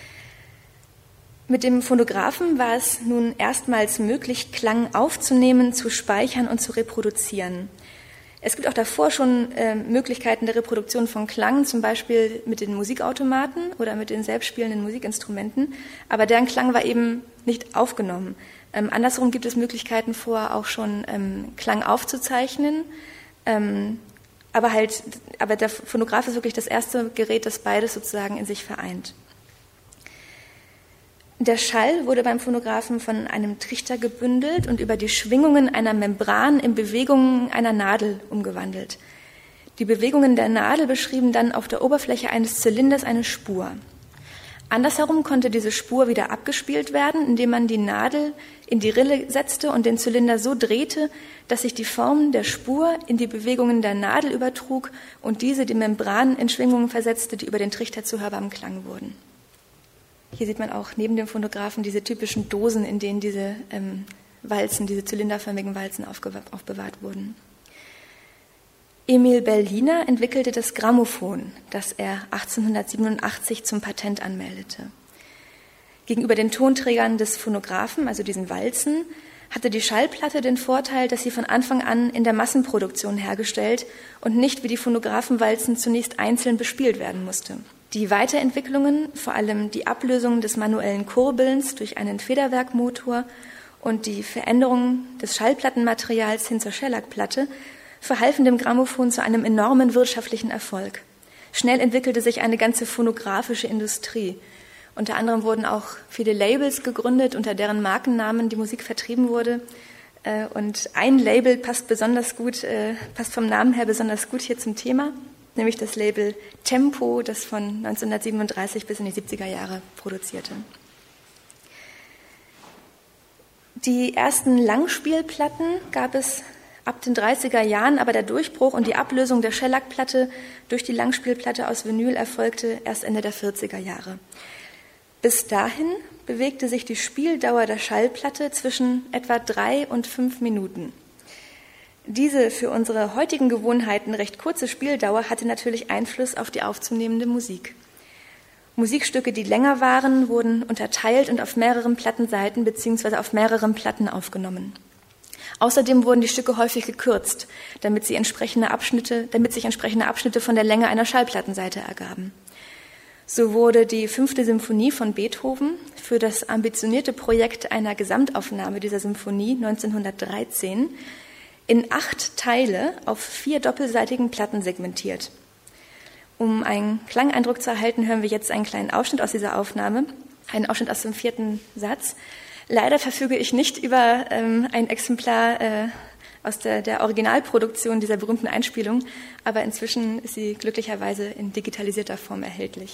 Mit dem Phonographen war es nun erstmals möglich, Klang aufzunehmen, zu speichern und zu reproduzieren. Es gibt auch davor schon äh, Möglichkeiten der Reproduktion von Klang, zum Beispiel mit den Musikautomaten oder mit den selbstspielenden Musikinstrumenten, aber deren Klang war eben nicht aufgenommen. Ähm, andersrum gibt es Möglichkeiten vor, auch schon ähm, Klang aufzuzeichnen, ähm, aber halt, aber der Phonograph ist wirklich das erste Gerät, das beides sozusagen in sich vereint. Der Schall wurde beim Phonographen von einem Trichter gebündelt und über die Schwingungen einer Membran in Bewegungen einer Nadel umgewandelt. Die Bewegungen der Nadel beschrieben dann auf der Oberfläche eines Zylinders eine Spur. Andersherum konnte diese Spur wieder abgespielt werden, indem man die Nadel in die Rille setzte und den Zylinder so drehte, dass sich die Form der Spur in die Bewegungen der Nadel übertrug und diese die Membran in Schwingungen versetzte, die über den Trichter zu hörbarem Klang wurden. Hier sieht man auch neben dem Phonographen diese typischen Dosen, in denen diese ähm, Walzen, diese zylinderförmigen Walzen aufgewahr, aufbewahrt wurden. Emil Berliner entwickelte das Grammophon, das er achtzehnhundertsiebenundachtzig zum Patent anmeldete. Gegenüber den Tonträgern des Phonographen, also diesen Walzen, hatte die Schallplatte den Vorteil, dass sie von Anfang an in der Massenproduktion hergestellt und nicht wie die Phonographenwalzen zunächst einzeln bespielt werden musste. Die Weiterentwicklungen, vor allem die Ablösung des manuellen Kurbelns durch einen Federwerkmotor und die Veränderung des Schallplattenmaterials hin zur Schellackplatte, verhalfen dem Grammophon zu einem enormen wirtschaftlichen Erfolg. Schnell entwickelte sich eine ganze phonographische Industrie. Unter anderem wurden auch viele Labels gegründet, unter deren Markennamen die Musik vertrieben wurde. Und ein Label passt besonders gut, passt vom Namen her besonders gut hier zum Thema, nämlich das Label Tempo, das von neunzehnhundertsiebenunddreißig bis in die siebziger Jahre produzierte. Die ersten Langspielplatten gab es ab den dreißiger Jahren, aber der Durchbruch und die Ablösung der Schellackplatte durch die Langspielplatte aus Vinyl erfolgte erst Ende der vierziger Jahre. Bis dahin bewegte sich die Spieldauer der Schallplatte zwischen etwa drei und fünf Minuten. Diese für unsere heutigen Gewohnheiten recht kurze Spieldauer hatte natürlich Einfluss auf die aufzunehmende Musik. Musikstücke, die länger waren, wurden unterteilt und auf mehreren Plattenseiten bzw. auf mehreren Platten aufgenommen. Außerdem wurden die Stücke häufig gekürzt, damit, sie entsprechende Abschnitte, damit sich entsprechende Abschnitte von der Länge einer Schallplattenseite ergaben. So wurde die fünfte Symphonie von Beethoven für das ambitionierte Projekt einer Gesamtaufnahme dieser Symphonie neunzehnhundertdreizehn in acht Teile auf vier doppelseitigen Platten segmentiert. Um einen Klangeindruck zu erhalten, hören wir jetzt einen kleinen Ausschnitt aus dieser Aufnahme, einen Ausschnitt aus dem vierten Satz. Leider verfüge ich nicht über ähm, ein Exemplar äh, aus der, der Originalproduktion dieser berühmten Einspielung, aber inzwischen ist sie glücklicherweise in digitalisierter Form erhältlich.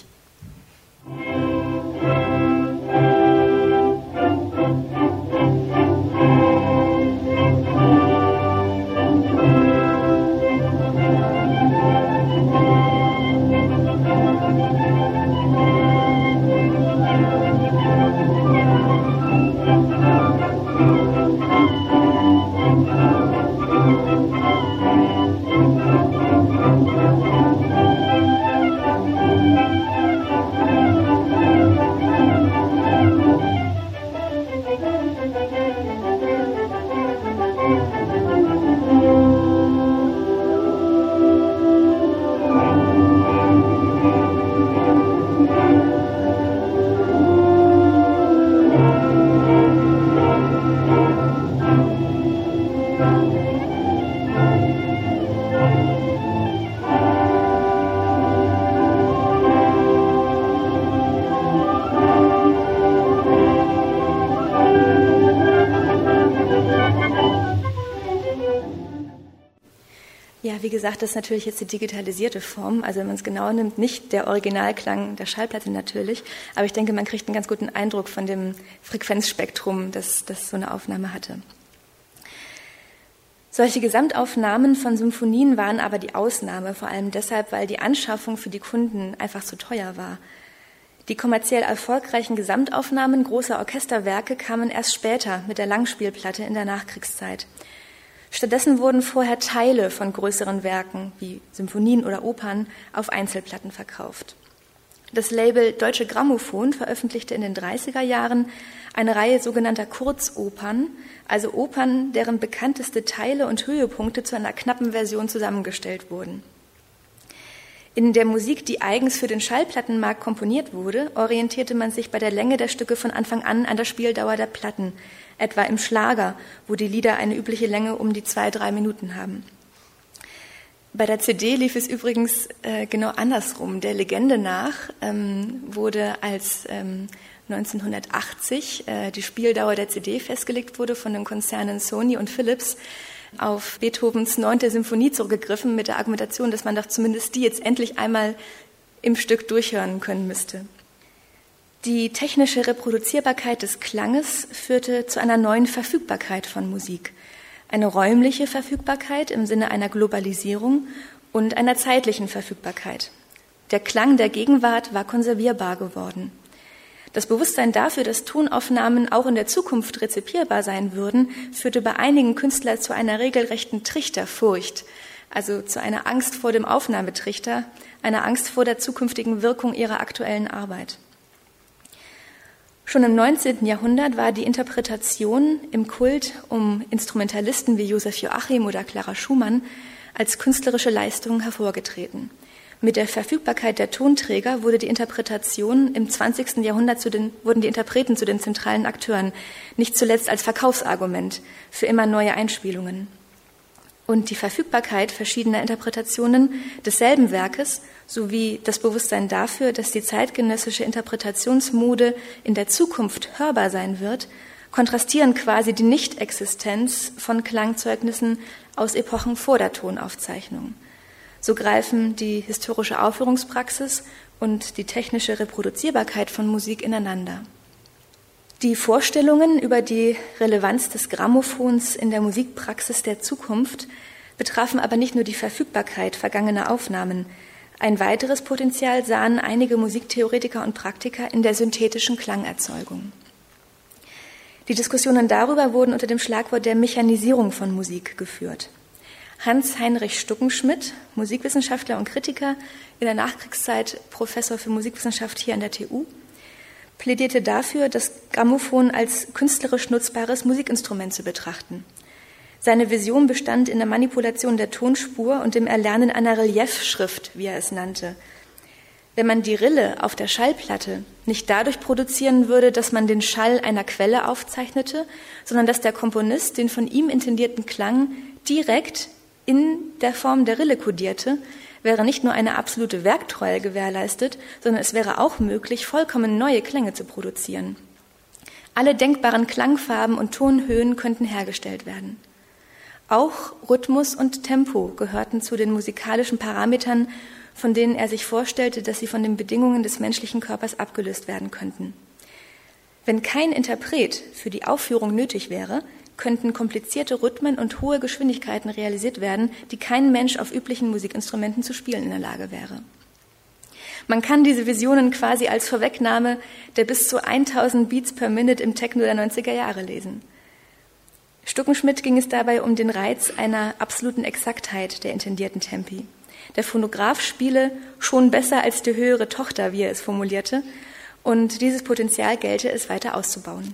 Ja, wie gesagt, das ist natürlich jetzt die digitalisierte Form. Also wenn man es genau nimmt, nicht der Originalklang der Schallplatte natürlich. Aber ich denke, man kriegt einen ganz guten Eindruck von dem Frequenzspektrum, das, das so eine Aufnahme hatte. Solche Gesamtaufnahmen von Symphonien waren aber die Ausnahme, vor allem deshalb, weil die Anschaffung für die Kunden einfach zu teuer war. Die kommerziell erfolgreichen Gesamtaufnahmen großer Orchesterwerke kamen erst später mit der Langspielplatte in der Nachkriegszeit. Stattdessen wurden vorher Teile von größeren Werken, wie Symphonien oder Opern, auf Einzelplatten verkauft. Das Label Deutsche Grammophon veröffentlichte in den dreißiger Jahren eine Reihe sogenannter Kurzopern, also Opern, deren bekannteste Teile und Höhepunkte zu einer knappen Version zusammengestellt wurden. In der Musik, die eigens für den Schallplattenmarkt komponiert wurde, orientierte man sich bei der Länge der Stücke von Anfang an an der Spieldauer der Platten, etwa im Schlager, wo die Lieder eine übliche Länge um die zwei, drei Minuten haben. Bei der C D lief es übrigens äh, genau andersrum. Der Legende nach ähm, wurde, als ähm, neunzehnhundertachtzig äh, die Spieldauer der C D festgelegt wurde von den Konzernen Sony und Philips, auf Beethovens neunte Symphonie zurückgegriffen mit der Argumentation, dass man doch zumindest die jetzt endlich einmal im Stück durchhören können müsste. Die technische Reproduzierbarkeit des Klanges führte zu einer neuen Verfügbarkeit von Musik. Eine räumliche Verfügbarkeit im Sinne einer Globalisierung und einer zeitlichen Verfügbarkeit. Der Klang der Gegenwart war konservierbar geworden. Das Bewusstsein dafür, dass Tonaufnahmen auch in der Zukunft rezipierbar sein würden, führte bei einigen Künstlern zu einer regelrechten Trichterfurcht, also zu einer Angst vor dem Aufnahmetrichter, einer Angst vor der zukünftigen Wirkung ihrer aktuellen Arbeit. Schon im neunzehnten Jahrhundert war die Interpretation im Kult um Instrumentalisten wie Josef Joachim oder Clara Schumann als künstlerische Leistung hervorgetreten. Mit der Verfügbarkeit der Tonträger wurde die Interpretation im zwanzigsten Jahrhundert zu den, wurden die Interpreten zu den zentralen Akteuren, nicht zuletzt als Verkaufsargument für immer neue Einspielungen. Und die Verfügbarkeit verschiedener Interpretationen desselben Werkes sowie das Bewusstsein dafür, dass die zeitgenössische Interpretationsmode in der Zukunft hörbar sein wird, kontrastieren quasi die Nichtexistenz von Klangzeugnissen aus Epochen vor der Tonaufzeichnung. So greifen die historische Aufführungspraxis und die technische Reproduzierbarkeit von Musik ineinander. Die Vorstellungen über die Relevanz des Grammophons in der Musikpraxis der Zukunft betrafen aber nicht nur die Verfügbarkeit vergangener Aufnahmen. Ein weiteres Potenzial sahen einige Musiktheoretiker und Praktiker in der synthetischen Klangerzeugung. Die Diskussionen darüber wurden unter dem Schlagwort der Mechanisierung von Musik geführt. Hans-Heinrich Stuckenschmidt, Musikwissenschaftler und Kritiker, in der Nachkriegszeit Professor für Musikwissenschaft hier an der T U, plädierte dafür, das Grammophon als künstlerisch nutzbares Musikinstrument zu betrachten. Seine Vision bestand in der Manipulation der Tonspur und dem Erlernen einer Reliefschrift, wie er es nannte. Wenn man die Rille auf der Schallplatte nicht dadurch produzieren würde, dass man den Schall einer Quelle aufzeichnete, sondern dass der Komponist den von ihm intendierten Klang direkt in der Form der Rille kodierte, wäre nicht nur eine absolute Werktreue gewährleistet, sondern es wäre auch möglich, vollkommen neue Klänge zu produzieren. Alle denkbaren Klangfarben und Tonhöhen könnten hergestellt werden. Auch Rhythmus und Tempo gehörten zu den musikalischen Parametern, von denen er sich vorstellte, dass sie von den Bedingungen des menschlichen Körpers abgelöst werden könnten. Wenn kein Interpret für die Aufführung nötig wäre, könnten komplizierte Rhythmen und hohe Geschwindigkeiten realisiert werden, die kein Mensch auf üblichen Musikinstrumenten zu spielen in der Lage wäre. Man kann diese Visionen quasi als Vorwegnahme der bis zu tausend Beats per Minute im Techno der neunziger Jahre lesen. Stuckenschmidt ging es dabei um den Reiz einer absoluten Exaktheit der intendierten Tempi. Der Phonograph spiele schon besser als die höhere Tochter, wie er es formulierte, und dieses Potenzial gelte es weiter auszubauen.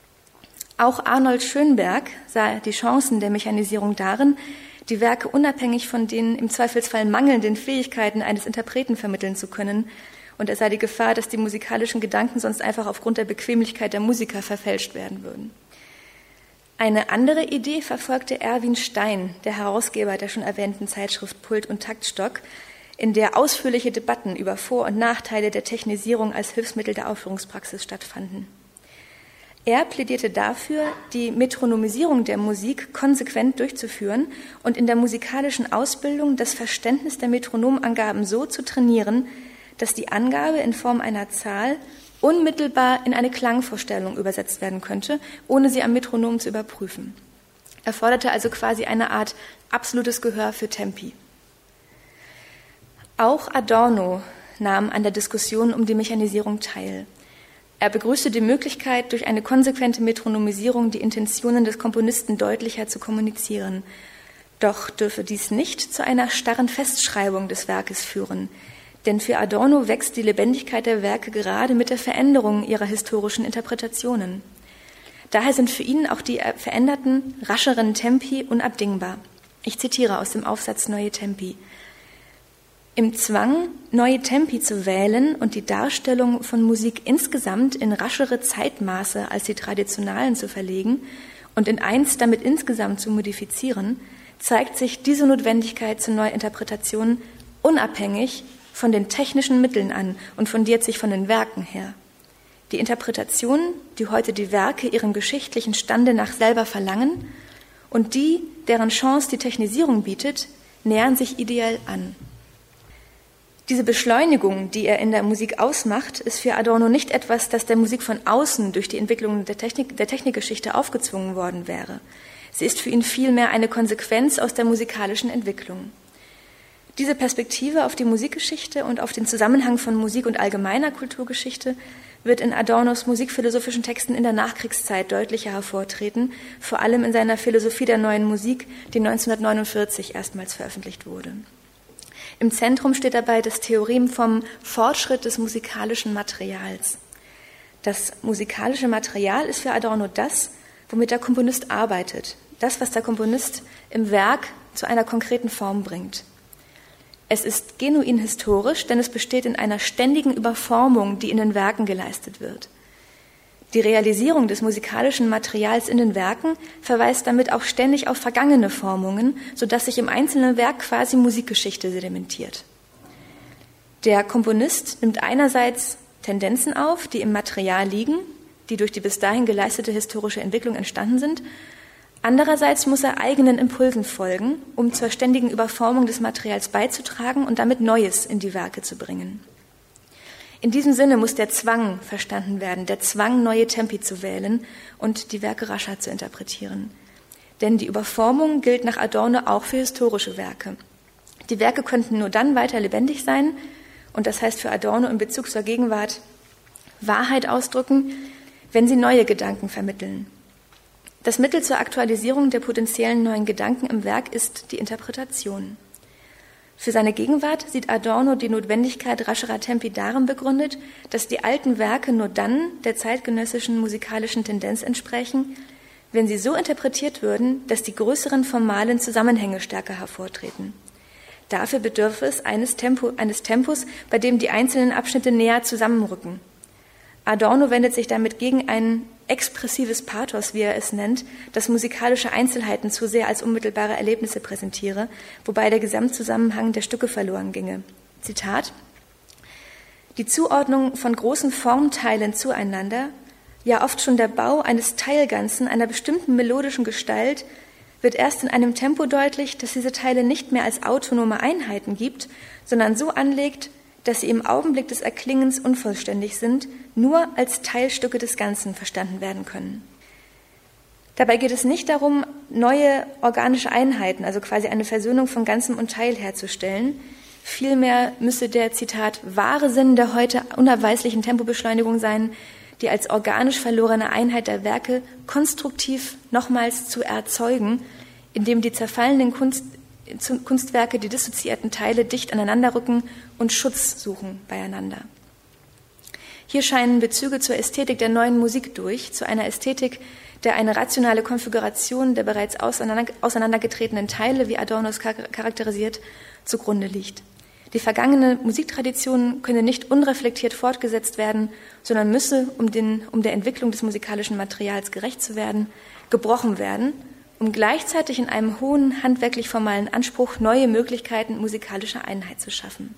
Auch Arnold Schönberg sah die Chancen der Mechanisierung darin, die Werke unabhängig von den im Zweifelsfall mangelnden Fähigkeiten eines Interpreten vermitteln zu können, und er sah die Gefahr, dass die musikalischen Gedanken sonst einfach aufgrund der Bequemlichkeit der Musiker verfälscht werden würden. Eine andere Idee verfolgte Erwin Stein, der Herausgeber der schon erwähnten Zeitschrift Pult und Taktstock, in der ausführliche Debatten über Vor- und Nachteile der Technisierung als Hilfsmittel der Aufführungspraxis stattfanden. Er plädierte dafür, die Metronomisierung der Musik konsequent durchzuführen und in der musikalischen Ausbildung das Verständnis der Metronomangaben so zu trainieren, dass die Angabe in Form einer Zahl unmittelbar in eine Klangvorstellung übersetzt werden könnte, ohne sie am Metronom zu überprüfen. Er forderte also quasi eine Art absolutes Gehör für Tempi. Auch Adorno nahm an der Diskussion um die Mechanisierung teil. Er begrüßte die Möglichkeit, durch eine konsequente Metronomisierung die Intentionen des Komponisten deutlicher zu kommunizieren. Doch dürfe dies nicht zu einer starren Festschreibung des Werkes führen. Denn für Adorno wächst die Lebendigkeit der Werke gerade mit der Veränderung ihrer historischen Interpretationen. Daher sind für ihn auch die veränderten, rascheren Tempi unabdingbar. Ich zitiere aus dem Aufsatz Neue Tempi. Im Zwang, neue Tempi zu wählen und die Darstellung von Musik insgesamt in raschere Zeitmaße als die traditionalen zu verlegen und in eins damit insgesamt zu modifizieren, zeigt sich diese Notwendigkeit zur Neuinterpretation unabhängig von den technischen Mitteln an und fundiert sich von den Werken her. Die Interpretationen, die heute die Werke ihrem geschichtlichen Stande nach selber verlangen und die, deren Chance die Technisierung bietet, nähern sich ideell an. Diese Beschleunigung, die er in der Musik ausmacht, ist für Adorno nicht etwas, das der Musik von außen durch die Entwicklung der Technik, der Technikgeschichte aufgezwungen worden wäre. Sie ist für ihn vielmehr eine Konsequenz aus der musikalischen Entwicklung. Diese Perspektive auf die Musikgeschichte und auf den Zusammenhang von Musik und allgemeiner Kulturgeschichte wird in Adornos musikphilosophischen Texten in der Nachkriegszeit deutlicher hervortreten, vor allem in seiner Philosophie der neuen Musik, die neunzehnhundertneunundvierzig erstmals veröffentlicht wurde. Im Zentrum steht dabei das Theorem vom Fortschritt des musikalischen Materials. Das musikalische Material ist für Adorno das, womit der Komponist arbeitet, das, was der Komponist im Werk zu einer konkreten Form bringt. Es ist genuin historisch, denn es besteht in einer ständigen Überformung, die in den Werken geleistet wird. Die Realisierung des musikalischen Materials in den Werken verweist damit auch ständig auf vergangene Formungen, sodass sich im einzelnen Werk quasi Musikgeschichte sedimentiert. Der Komponist nimmt einerseits Tendenzen auf, die im Material liegen, die durch die bis dahin geleistete historische Entwicklung entstanden sind. Andererseits muss er eigenen Impulsen folgen, um zur ständigen Überformung des Materials beizutragen und damit Neues in die Werke zu bringen. In diesem Sinne muss der Zwang verstanden werden, der Zwang, neue Tempi zu wählen und die Werke rascher zu interpretieren. Denn die Überformung gilt nach Adorno auch für historische Werke. Die Werke könnten nur dann weiter lebendig sein, und das heißt für Adorno in Bezug zur Gegenwart Wahrheit ausdrücken, wenn sie neue Gedanken vermitteln. Das Mittel zur Aktualisierung der potenziellen neuen Gedanken im Werk ist die Interpretation. Für seine Gegenwart sieht Adorno die Notwendigkeit rascherer Tempi darin begründet, dass die alten Werke nur dann der zeitgenössischen musikalischen Tendenz entsprechen, wenn sie so interpretiert würden, dass die größeren formalen Zusammenhänge stärker hervortreten. Dafür bedürfe es eines, Tempo, eines Tempos, bei dem die einzelnen Abschnitte näher zusammenrücken. Adorno wendet sich damit gegen ein expressives Pathos, wie er es nennt, das musikalische Einzelheiten zu sehr als unmittelbare Erlebnisse präsentiere, wobei der Gesamtzusammenhang der Stücke verloren ginge. Zitat: Die Zuordnung von großen Formteilen zueinander, ja oft schon der Bau eines Teilganzen einer bestimmten melodischen Gestalt, wird erst in einem Tempo deutlich, das diese Teile nicht mehr als autonome Einheiten gibt, sondern so anlegt, dass sie im Augenblick des Erklingens unvollständig sind, nur als Teilstücke des Ganzen verstanden werden können. Dabei geht es nicht darum, neue organische Einheiten, also quasi eine Versöhnung von Ganzem und Teil herzustellen. Vielmehr müsse der, Zitat, wahre Sinn der heute unabweislichen Tempobeschleunigung sein, die als organisch verlorene Einheit der Werke konstruktiv nochmals zu erzeugen, indem die zerfallenen Kunst Kunstwerke, die dissoziierten Teile dicht aneinanderrücken und Schutz suchen beieinander. Hier scheinen Bezüge zur Ästhetik der neuen Musik durch, zu einer Ästhetik, der eine rationale Konfiguration der bereits auseinander, auseinandergetretenen Teile, wie Adorno es charakterisiert, zugrunde liegt. Die vergangene Musiktradition könne nicht unreflektiert fortgesetzt werden, sondern müsse, um, den, um der Entwicklung des musikalischen Materials gerecht zu werden, gebrochen werden, um gleichzeitig in einem hohen handwerklich formalen Anspruch neue Möglichkeiten musikalischer Einheit zu schaffen.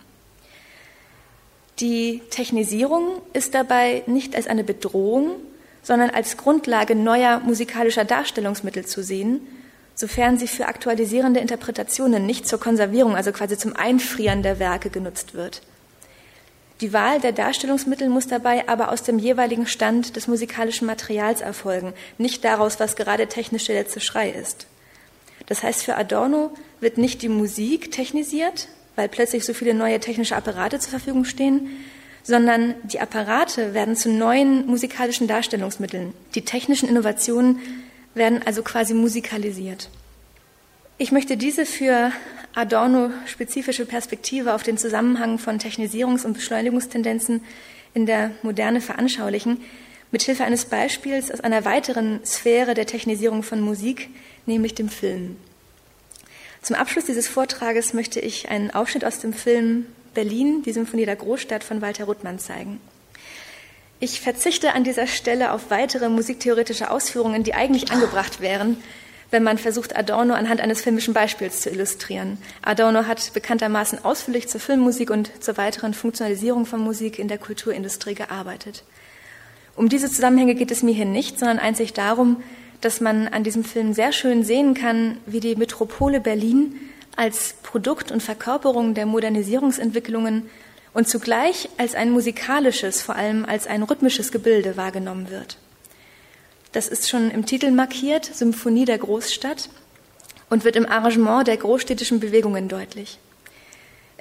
Die Technisierung ist dabei nicht als eine Bedrohung, sondern als Grundlage neuer musikalischer Darstellungsmittel zu sehen, sofern sie für aktualisierende Interpretationen nicht zur Konservierung, also quasi zum Einfrieren der Werke genutzt wird. Die Wahl der Darstellungsmittel muss dabei aber aus dem jeweiligen Stand des musikalischen Materials erfolgen, nicht daraus, was gerade technisch der letzte Schrei ist. Das heißt, für Adorno wird nicht die Musik technisiert, weil plötzlich so viele neue technische Apparate zur Verfügung stehen, sondern die Apparate werden zu neuen musikalischen Darstellungsmitteln. Die technischen Innovationen werden also quasi musikalisiert. Ich möchte diese für Adorno spezifische Perspektive auf den Zusammenhang von Technisierungs- und Beschleunigungstendenzen in der Moderne veranschaulichen, mithilfe eines Beispiels aus einer weiteren Sphäre der Technisierung von Musik, nämlich dem Film. Zum Abschluss dieses Vortrages möchte ich einen Ausschnitt aus dem Film Berlin, die Symphonie der Großstadt von Walter Ruttmann zeigen. Ich verzichte an dieser Stelle auf weitere musiktheoretische Ausführungen, die eigentlich angebracht wären, wenn man versucht, Adorno anhand eines filmischen Beispiels zu illustrieren. Adorno hat bekanntermaßen ausführlich zur Filmmusik und zur weiteren Funktionalisierung von Musik in der Kulturindustrie gearbeitet. Um diese Zusammenhänge geht es mir hier nicht, sondern einzig darum, dass man an diesem Film sehr schön sehen kann, wie die Metropole Berlin als Produkt und Verkörperung der Modernisierungsentwicklungen und zugleich als ein musikalisches, vor allem als ein rhythmisches Gebilde wahrgenommen wird. Das ist schon im Titel markiert, Symphonie der Großstadt, und wird im Arrangement der großstädtischen Bewegungen deutlich.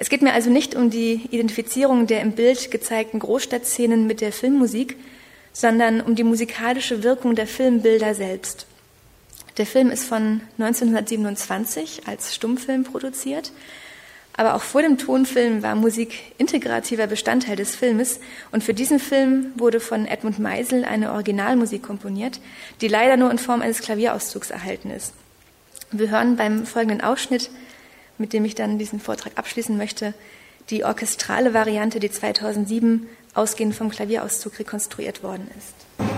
Es geht mir also nicht um die Identifizierung der im Bild gezeigten Großstadtszenen mit der Filmmusik, sondern um die musikalische Wirkung der Filmbilder selbst. Der Film ist von neunzehnhundertsiebenundzwanzig als Stummfilm produziert, aber auch vor dem Tonfilm war Musik integrativer Bestandteil des Filmes und für diesen Film wurde von Edmund Meisel eine Originalmusik komponiert, die leider nur in Form eines Klavierauszugs erhalten ist. Wir hören beim folgenden Ausschnitt, mit dem ich dann diesen Vortrag abschließen möchte, die orchestrale Variante, die zweitausendsieben ausgehend vom Klavierauszug rekonstruiert worden ist.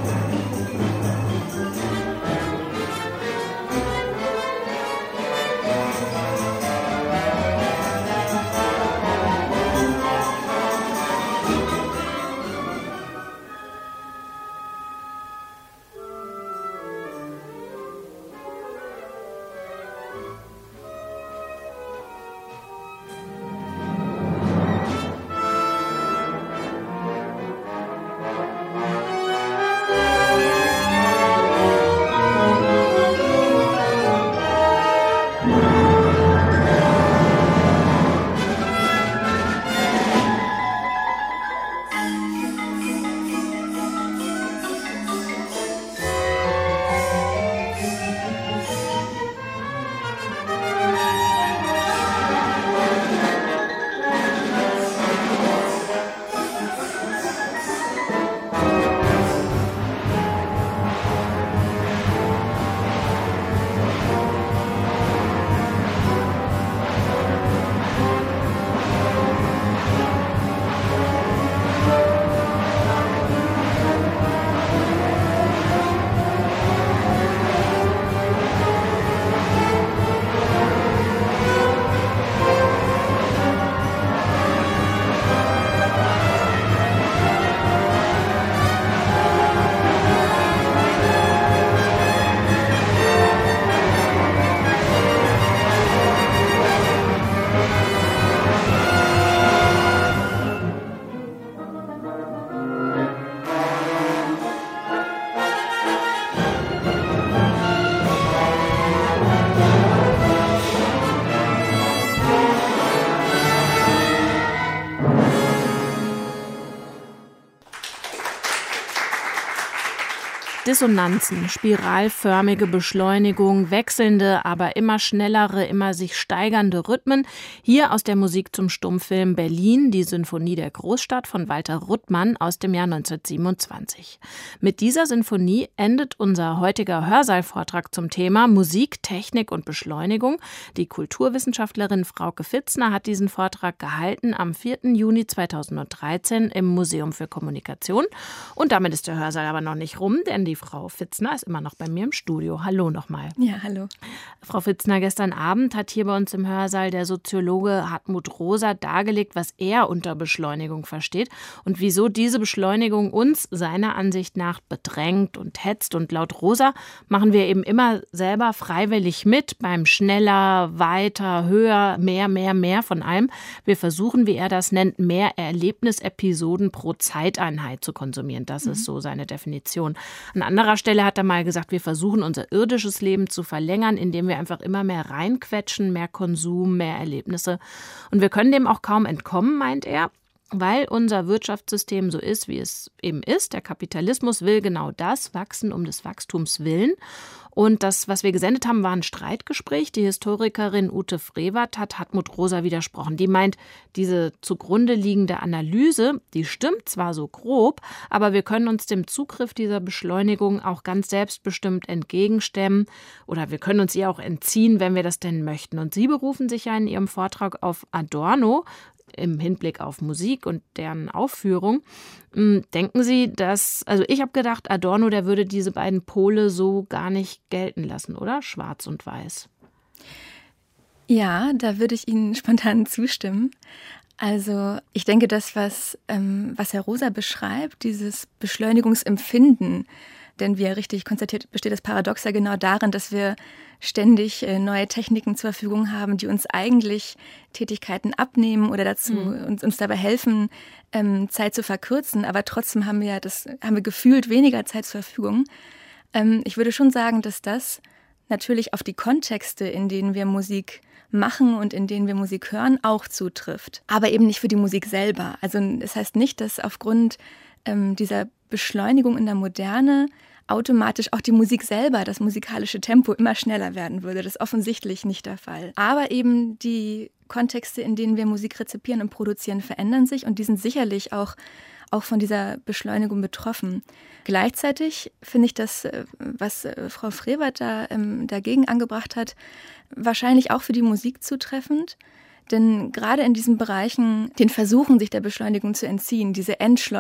Dissonanzen, spiralförmige Beschleunigung, wechselnde, aber immer schnellere, immer sich steigernde Rhythmen. Hier aus der Musik zum Stummfilm Berlin, die Sinfonie der Großstadt von Walter Ruttmann aus dem Jahr neunzehnhundertsiebenundzwanzig. Mit dieser Sinfonie endet unser heutiger Hörsaalvortrag zum Thema Musik, Technik und Beschleunigung. Die Kulturwissenschaftlerin Frauke Fitzner hat diesen Vortrag gehalten am vierten Juni zweitausenddreizehn im Museum für Kommunikation. Und damit ist der Hörsaal aber noch nicht rum, denn die Frau Fitzner ist immer noch bei mir im Studio. Hallo nochmal. Ja, hallo. Frau Fitzner, gestern Abend hat hier bei uns im Hörsaal der Soziologe Hartmut Rosa dargelegt, was er unter Beschleunigung versteht und wieso diese Beschleunigung uns seiner Ansicht nach bedrängt und hetzt. Und laut Rosa machen wir eben immer selber freiwillig mit beim schneller, weiter, höher, mehr, mehr, mehr von allem. Wir versuchen, wie er das nennt, mehr Erlebnisepisoden pro Zeiteinheit zu konsumieren. Das mhm. ist so seine Definition. An anderer Stelle hat er mal gesagt, wir versuchen unser irdisches Leben zu verlängern, indem wir einfach immer mehr reinquetschen, mehr Konsum, mehr Erlebnisse. Und wir können dem auch kaum entkommen, meint er, weil unser Wirtschaftssystem so ist, wie es eben ist. Der Kapitalismus will genau das, wachsen um des Wachstums willen. Und das, was wir gesendet haben, war ein Streitgespräch. Die Historikerin Ute Frevert hat Hartmut Rosa widersprochen. Die meint, diese zugrunde liegende Analyse, die stimmt zwar so grob, aber wir können uns dem Zugriff dieser Beschleunigung auch ganz selbstbestimmt entgegenstemmen oder wir können uns ihr auch entziehen, wenn wir das denn möchten. Und Sie berufen sich ja in Ihrem Vortrag auf Adorno im Hinblick auf Musik und deren Aufführung. Denken Sie, dass, also ich habe gedacht, Adorno, der würde diese beiden Pole so gar nicht gelten lassen, oder? Schwarz und Weiß. Ja, da würde ich Ihnen spontan zustimmen. Also ich denke, das, was, ähm, was Herr Rosa beschreibt, dieses Beschleunigungsempfinden, denn wie er richtig konstatiert, besteht das Paradox ja genau darin, dass wir ständig äh, neue Techniken zur Verfügung haben, die uns eigentlich Tätigkeiten abnehmen oder dazu mhm. uns, uns dabei helfen, ähm, Zeit zu verkürzen. Aber trotzdem haben wir das, haben wir gefühlt weniger Zeit zur Verfügung. Ähm, ich würde schon sagen, dass das natürlich auf die Kontexte, in denen wir Musik machen und in denen wir Musik hören, auch zutrifft. Aber eben nicht für die Musik selber. Also das heißt nicht, dass aufgrund ähm, dieser Beschleunigung in der Moderne automatisch auch die Musik selber, das musikalische Tempo immer schneller werden würde. Das ist offensichtlich nicht der Fall. Aber eben die Kontexte, in denen wir Musik rezipieren und produzieren, verändern sich und die sind sicherlich auch, auch von dieser Beschleunigung betroffen. Gleichzeitig finde ich das, was Frau Frevert da ähm, dagegen angebracht hat, wahrscheinlich auch für die Musik zutreffend. Denn gerade in diesen Bereichen, den Versuchen, sich der Beschleunigung zu entziehen, diese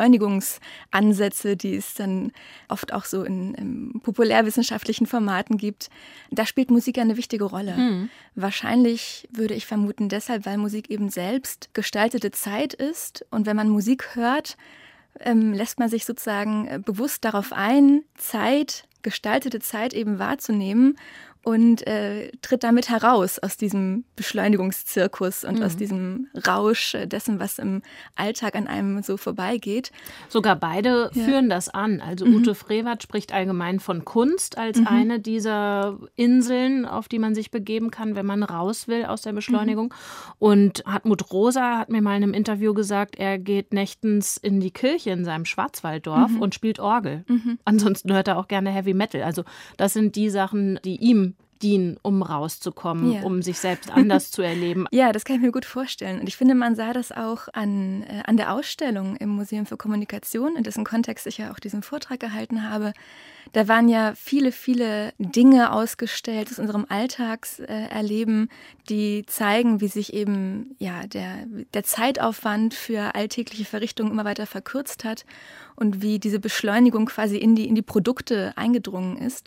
Entschleunigungsansätze, die es dann oft auch so in, in populärwissenschaftlichen Formaten gibt, da spielt Musik eine wichtige Rolle. Mhm. Wahrscheinlich würde ich vermuten deshalb, weil Musik eben selbst gestaltete Zeit ist und wenn man Musik hört, ähm, lässt man sich sozusagen bewusst darauf ein, Zeit, gestaltete Zeit eben wahrzunehmen und äh, tritt damit heraus aus diesem Beschleunigungszirkus und mhm. aus diesem Rausch dessen, was im Alltag an einem so vorbeigeht. Sogar beide ja. führen das an. Also mhm. Ute Frevert spricht allgemein von Kunst als mhm. eine dieser Inseln, auf die man sich begeben kann, wenn man raus will aus der Beschleunigung. Mhm. Und Hartmut Rosa hat mir mal in einem Interview gesagt, er geht nächtens in die Kirche in seinem Schwarzwalddorf mhm. und spielt Orgel. Mhm. Ansonsten hört er auch gerne Heavy Metal. Also das sind die Sachen, die ihm dienen, um rauszukommen, ja. um sich selbst anders zu erleben. Ja, das kann ich mir gut vorstellen. Und ich finde, man sah das auch an, äh, an der Ausstellung im Museum für Kommunikation, in dessen Kontext ich ja auch diesen Vortrag gehalten habe. Da waren ja viele, viele Dinge ausgestellt aus unserem Alltagserleben, äh, die zeigen, wie sich eben ja, der, der Zeitaufwand für alltägliche Verrichtungen immer weiter verkürzt hat und wie diese Beschleunigung quasi in die, in die Produkte eingedrungen ist.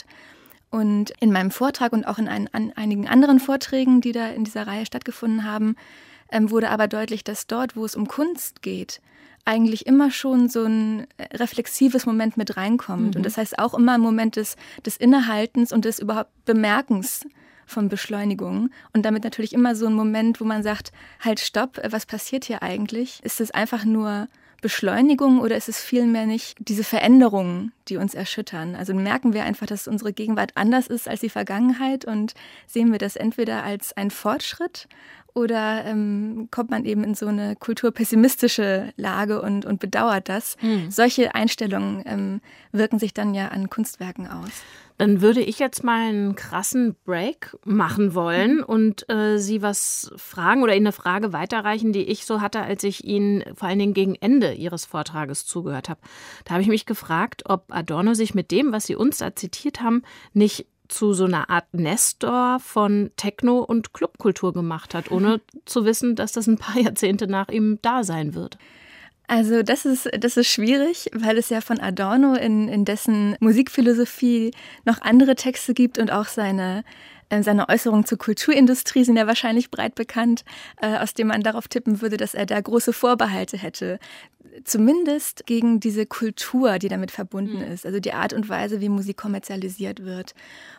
Und in meinem Vortrag und auch in ein, an einigen anderen Vorträgen, die da in dieser Reihe stattgefunden haben, ähm, wurde aber deutlich, dass dort, wo es um Kunst geht, eigentlich immer schon so ein reflexives Moment mit reinkommt. Mhm. Und das heißt auch immer ein Moment des, des Innehaltens und des überhaupt Bemerkens von Beschleunigung. Und damit natürlich immer so ein Moment, wo man sagt, halt stopp, was passiert hier eigentlich? Ist es einfach nur Beschleunigung oder ist es vielmehr nicht diese Veränderungen, die uns erschüttern? Also merken wir einfach, dass unsere Gegenwart anders ist als die Vergangenheit und sehen wir das entweder als einen Fortschritt oder ähm, kommt man eben in so eine kulturpessimistische Lage und, und bedauert das? Mhm. Solche Einstellungen ähm, wirken sich dann ja an Kunstwerken aus. Dann würde ich jetzt mal einen krassen Break machen wollen und äh, Sie was fragen oder Ihnen eine Frage weiterreichen, die ich so hatte, als ich Ihnen vor allen Dingen gegen Ende Ihres Vortrages zugehört habe. Da habe ich mich gefragt, ob Adorno sich mit dem, was Sie uns da zitiert haben, nicht zu so einer Art Nestor von Techno- und Clubkultur gemacht hat, ohne zu wissen, dass das ein paar Jahrzehnte nach ihm da sein wird. Also das ist, das ist schwierig, weil es ja von Adorno in, in dessen Musikphilosophie noch andere Texte gibt und auch seine, äh, seine Äußerungen zur Kulturindustrie sind ja wahrscheinlich breit bekannt, äh, aus dem man darauf tippen würde, dass er da große Vorbehalte hätte. Zumindest gegen diese Kultur, die damit verbunden ist, also die Art und Weise, wie Musik kommerzialisiert wird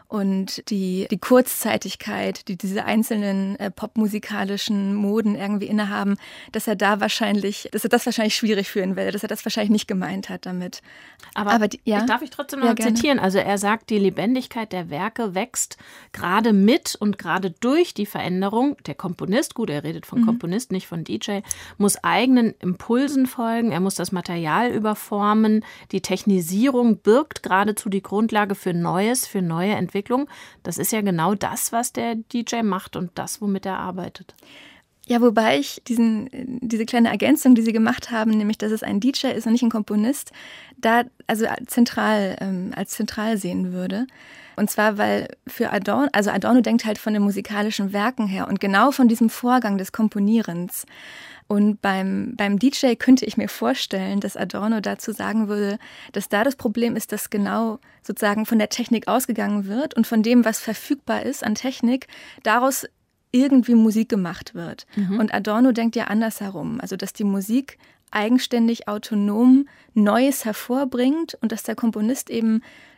und die, die Kurzzeitigkeit, die diese einzelnen äh, popmusikalischen Moden irgendwie innehaben, dass er da wahrscheinlich, dass er das wahrscheinlich schwierig führen will, dass er das wahrscheinlich nicht gemeint hat damit. Aber, Aber die, ja? darf ich trotzdem noch ja, zitieren? Also er sagt, die Lebendigkeit der Werke wächst gerade mit und gerade durch die Veränderung. Der Komponist, gut, er redet von mhm. Komponist, nicht von D J, muss eigenen Impulsen folgen, er muss das Material überformen. Die Technisierung birgt geradezu die Grundlage für Neues, für neue Entwicklungen. Das ist ja genau das, was der D J macht und das, womit er arbeitet. Ja, wobei ich diesen, diese kleine Ergänzung, die Sie gemacht haben, nämlich, dass es ein D J ist und nicht ein Komponist, da also zentral, ähm, als zentral sehen würde. Und zwar, weil für Adorno, also Adorno denkt halt von den musikalischen Werken her und genau von diesem Vorgang des Komponierens. Und beim, beim D J könnte ich mir vorstellen, dass Adorno dazu sagen würde, dass da das Problem ist, dass genau sozusagen von der Technik ausgegangen wird und von dem, was verfügbar ist an Technik, daraus irgendwie Musik gemacht wird. Mhm. Und Adorno denkt ja andersherum, also dass die Musik eigenständig, autonom Neues hervorbringt und dass der Komponist eben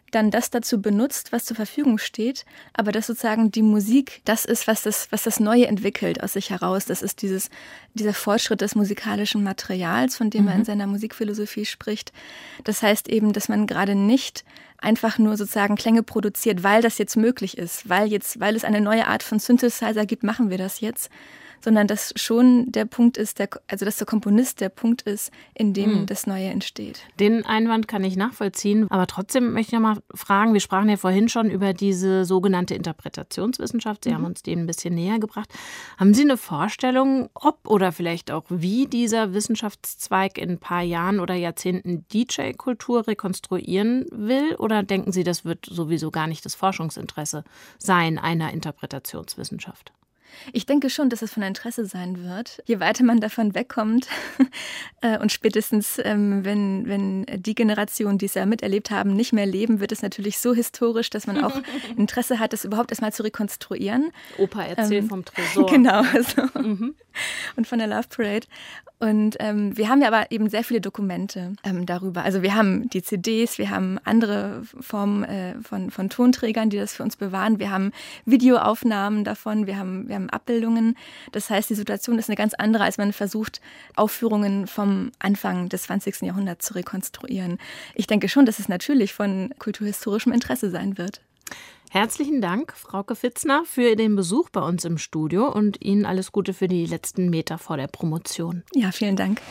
dann das dazu benutzt, was zur Verfügung steht, aber dass sozusagen die Musik das ist, was das, was das Neue entwickelt aus sich heraus. Das ist dieses, dieser Fortschritt des musikalischen Materials, von dem mhm. er in seiner Musikphilosophie spricht. Das heißt eben, dass man gerade nicht einfach nur sozusagen Klänge produziert, weil das jetzt möglich ist, weil jetzt, weil es eine neue Art von Synthesizer gibt, machen wir das jetzt, sondern dass schon der Punkt ist, der, also dass der Komponist der Punkt ist, in dem mhm. das Neue entsteht. Den Einwand kann ich nachvollziehen, aber trotzdem möchte ich noch mal fragen, wir sprachen ja vorhin schon über diese sogenannte Interpretationswissenschaft, Sie mhm. haben uns die ein bisschen näher gebracht. Haben Sie eine Vorstellung, ob oder vielleicht auch wie dieser Wissenschaftszweig in ein paar Jahren oder Jahrzehnten D J-Kultur rekonstruieren will, oder denken Sie, das wird sowieso gar nicht das Forschungsinteresse sein einer Interpretationswissenschaft? Ich denke schon, dass es von Interesse sein wird, je weiter man davon wegkommt und spätestens, wenn, wenn die Generation, die es ja miterlebt haben, nicht mehr leben, wird es natürlich so historisch, dass man auch Interesse hat, das überhaupt erstmal zu rekonstruieren. Opa erzählt ähm, vom Tresor. Genau, so. mhm. Und von der Love Parade. Und ähm, wir haben ja aber eben sehr viele Dokumente ähm, darüber. Also wir haben die C Ds, wir haben andere Formen äh, von, von Tonträgern, die das für uns bewahren. Wir haben Videoaufnahmen davon, wir haben, wir haben Abbildungen. Das heißt, die Situation ist eine ganz andere, als man versucht, Aufführungen vom Anfang des zwanzigsten Jahrhunderts zu rekonstruieren. Ich denke schon, dass es natürlich von kulturhistorischem Interesse sein wird. Herzlichen Dank, Frauke Pfitzner, für den Besuch bei uns im Studio und Ihnen alles Gute für die letzten Meter vor der Promotion. Ja, vielen Dank.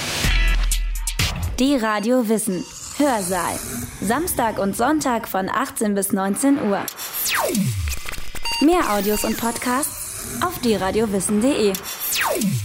Die Radio Wissen Hörsaal. Samstag und Sonntag von achtzehn bis neunzehn Uhr. Mehr Audios und Podcasts auf die radio wissen punkt de.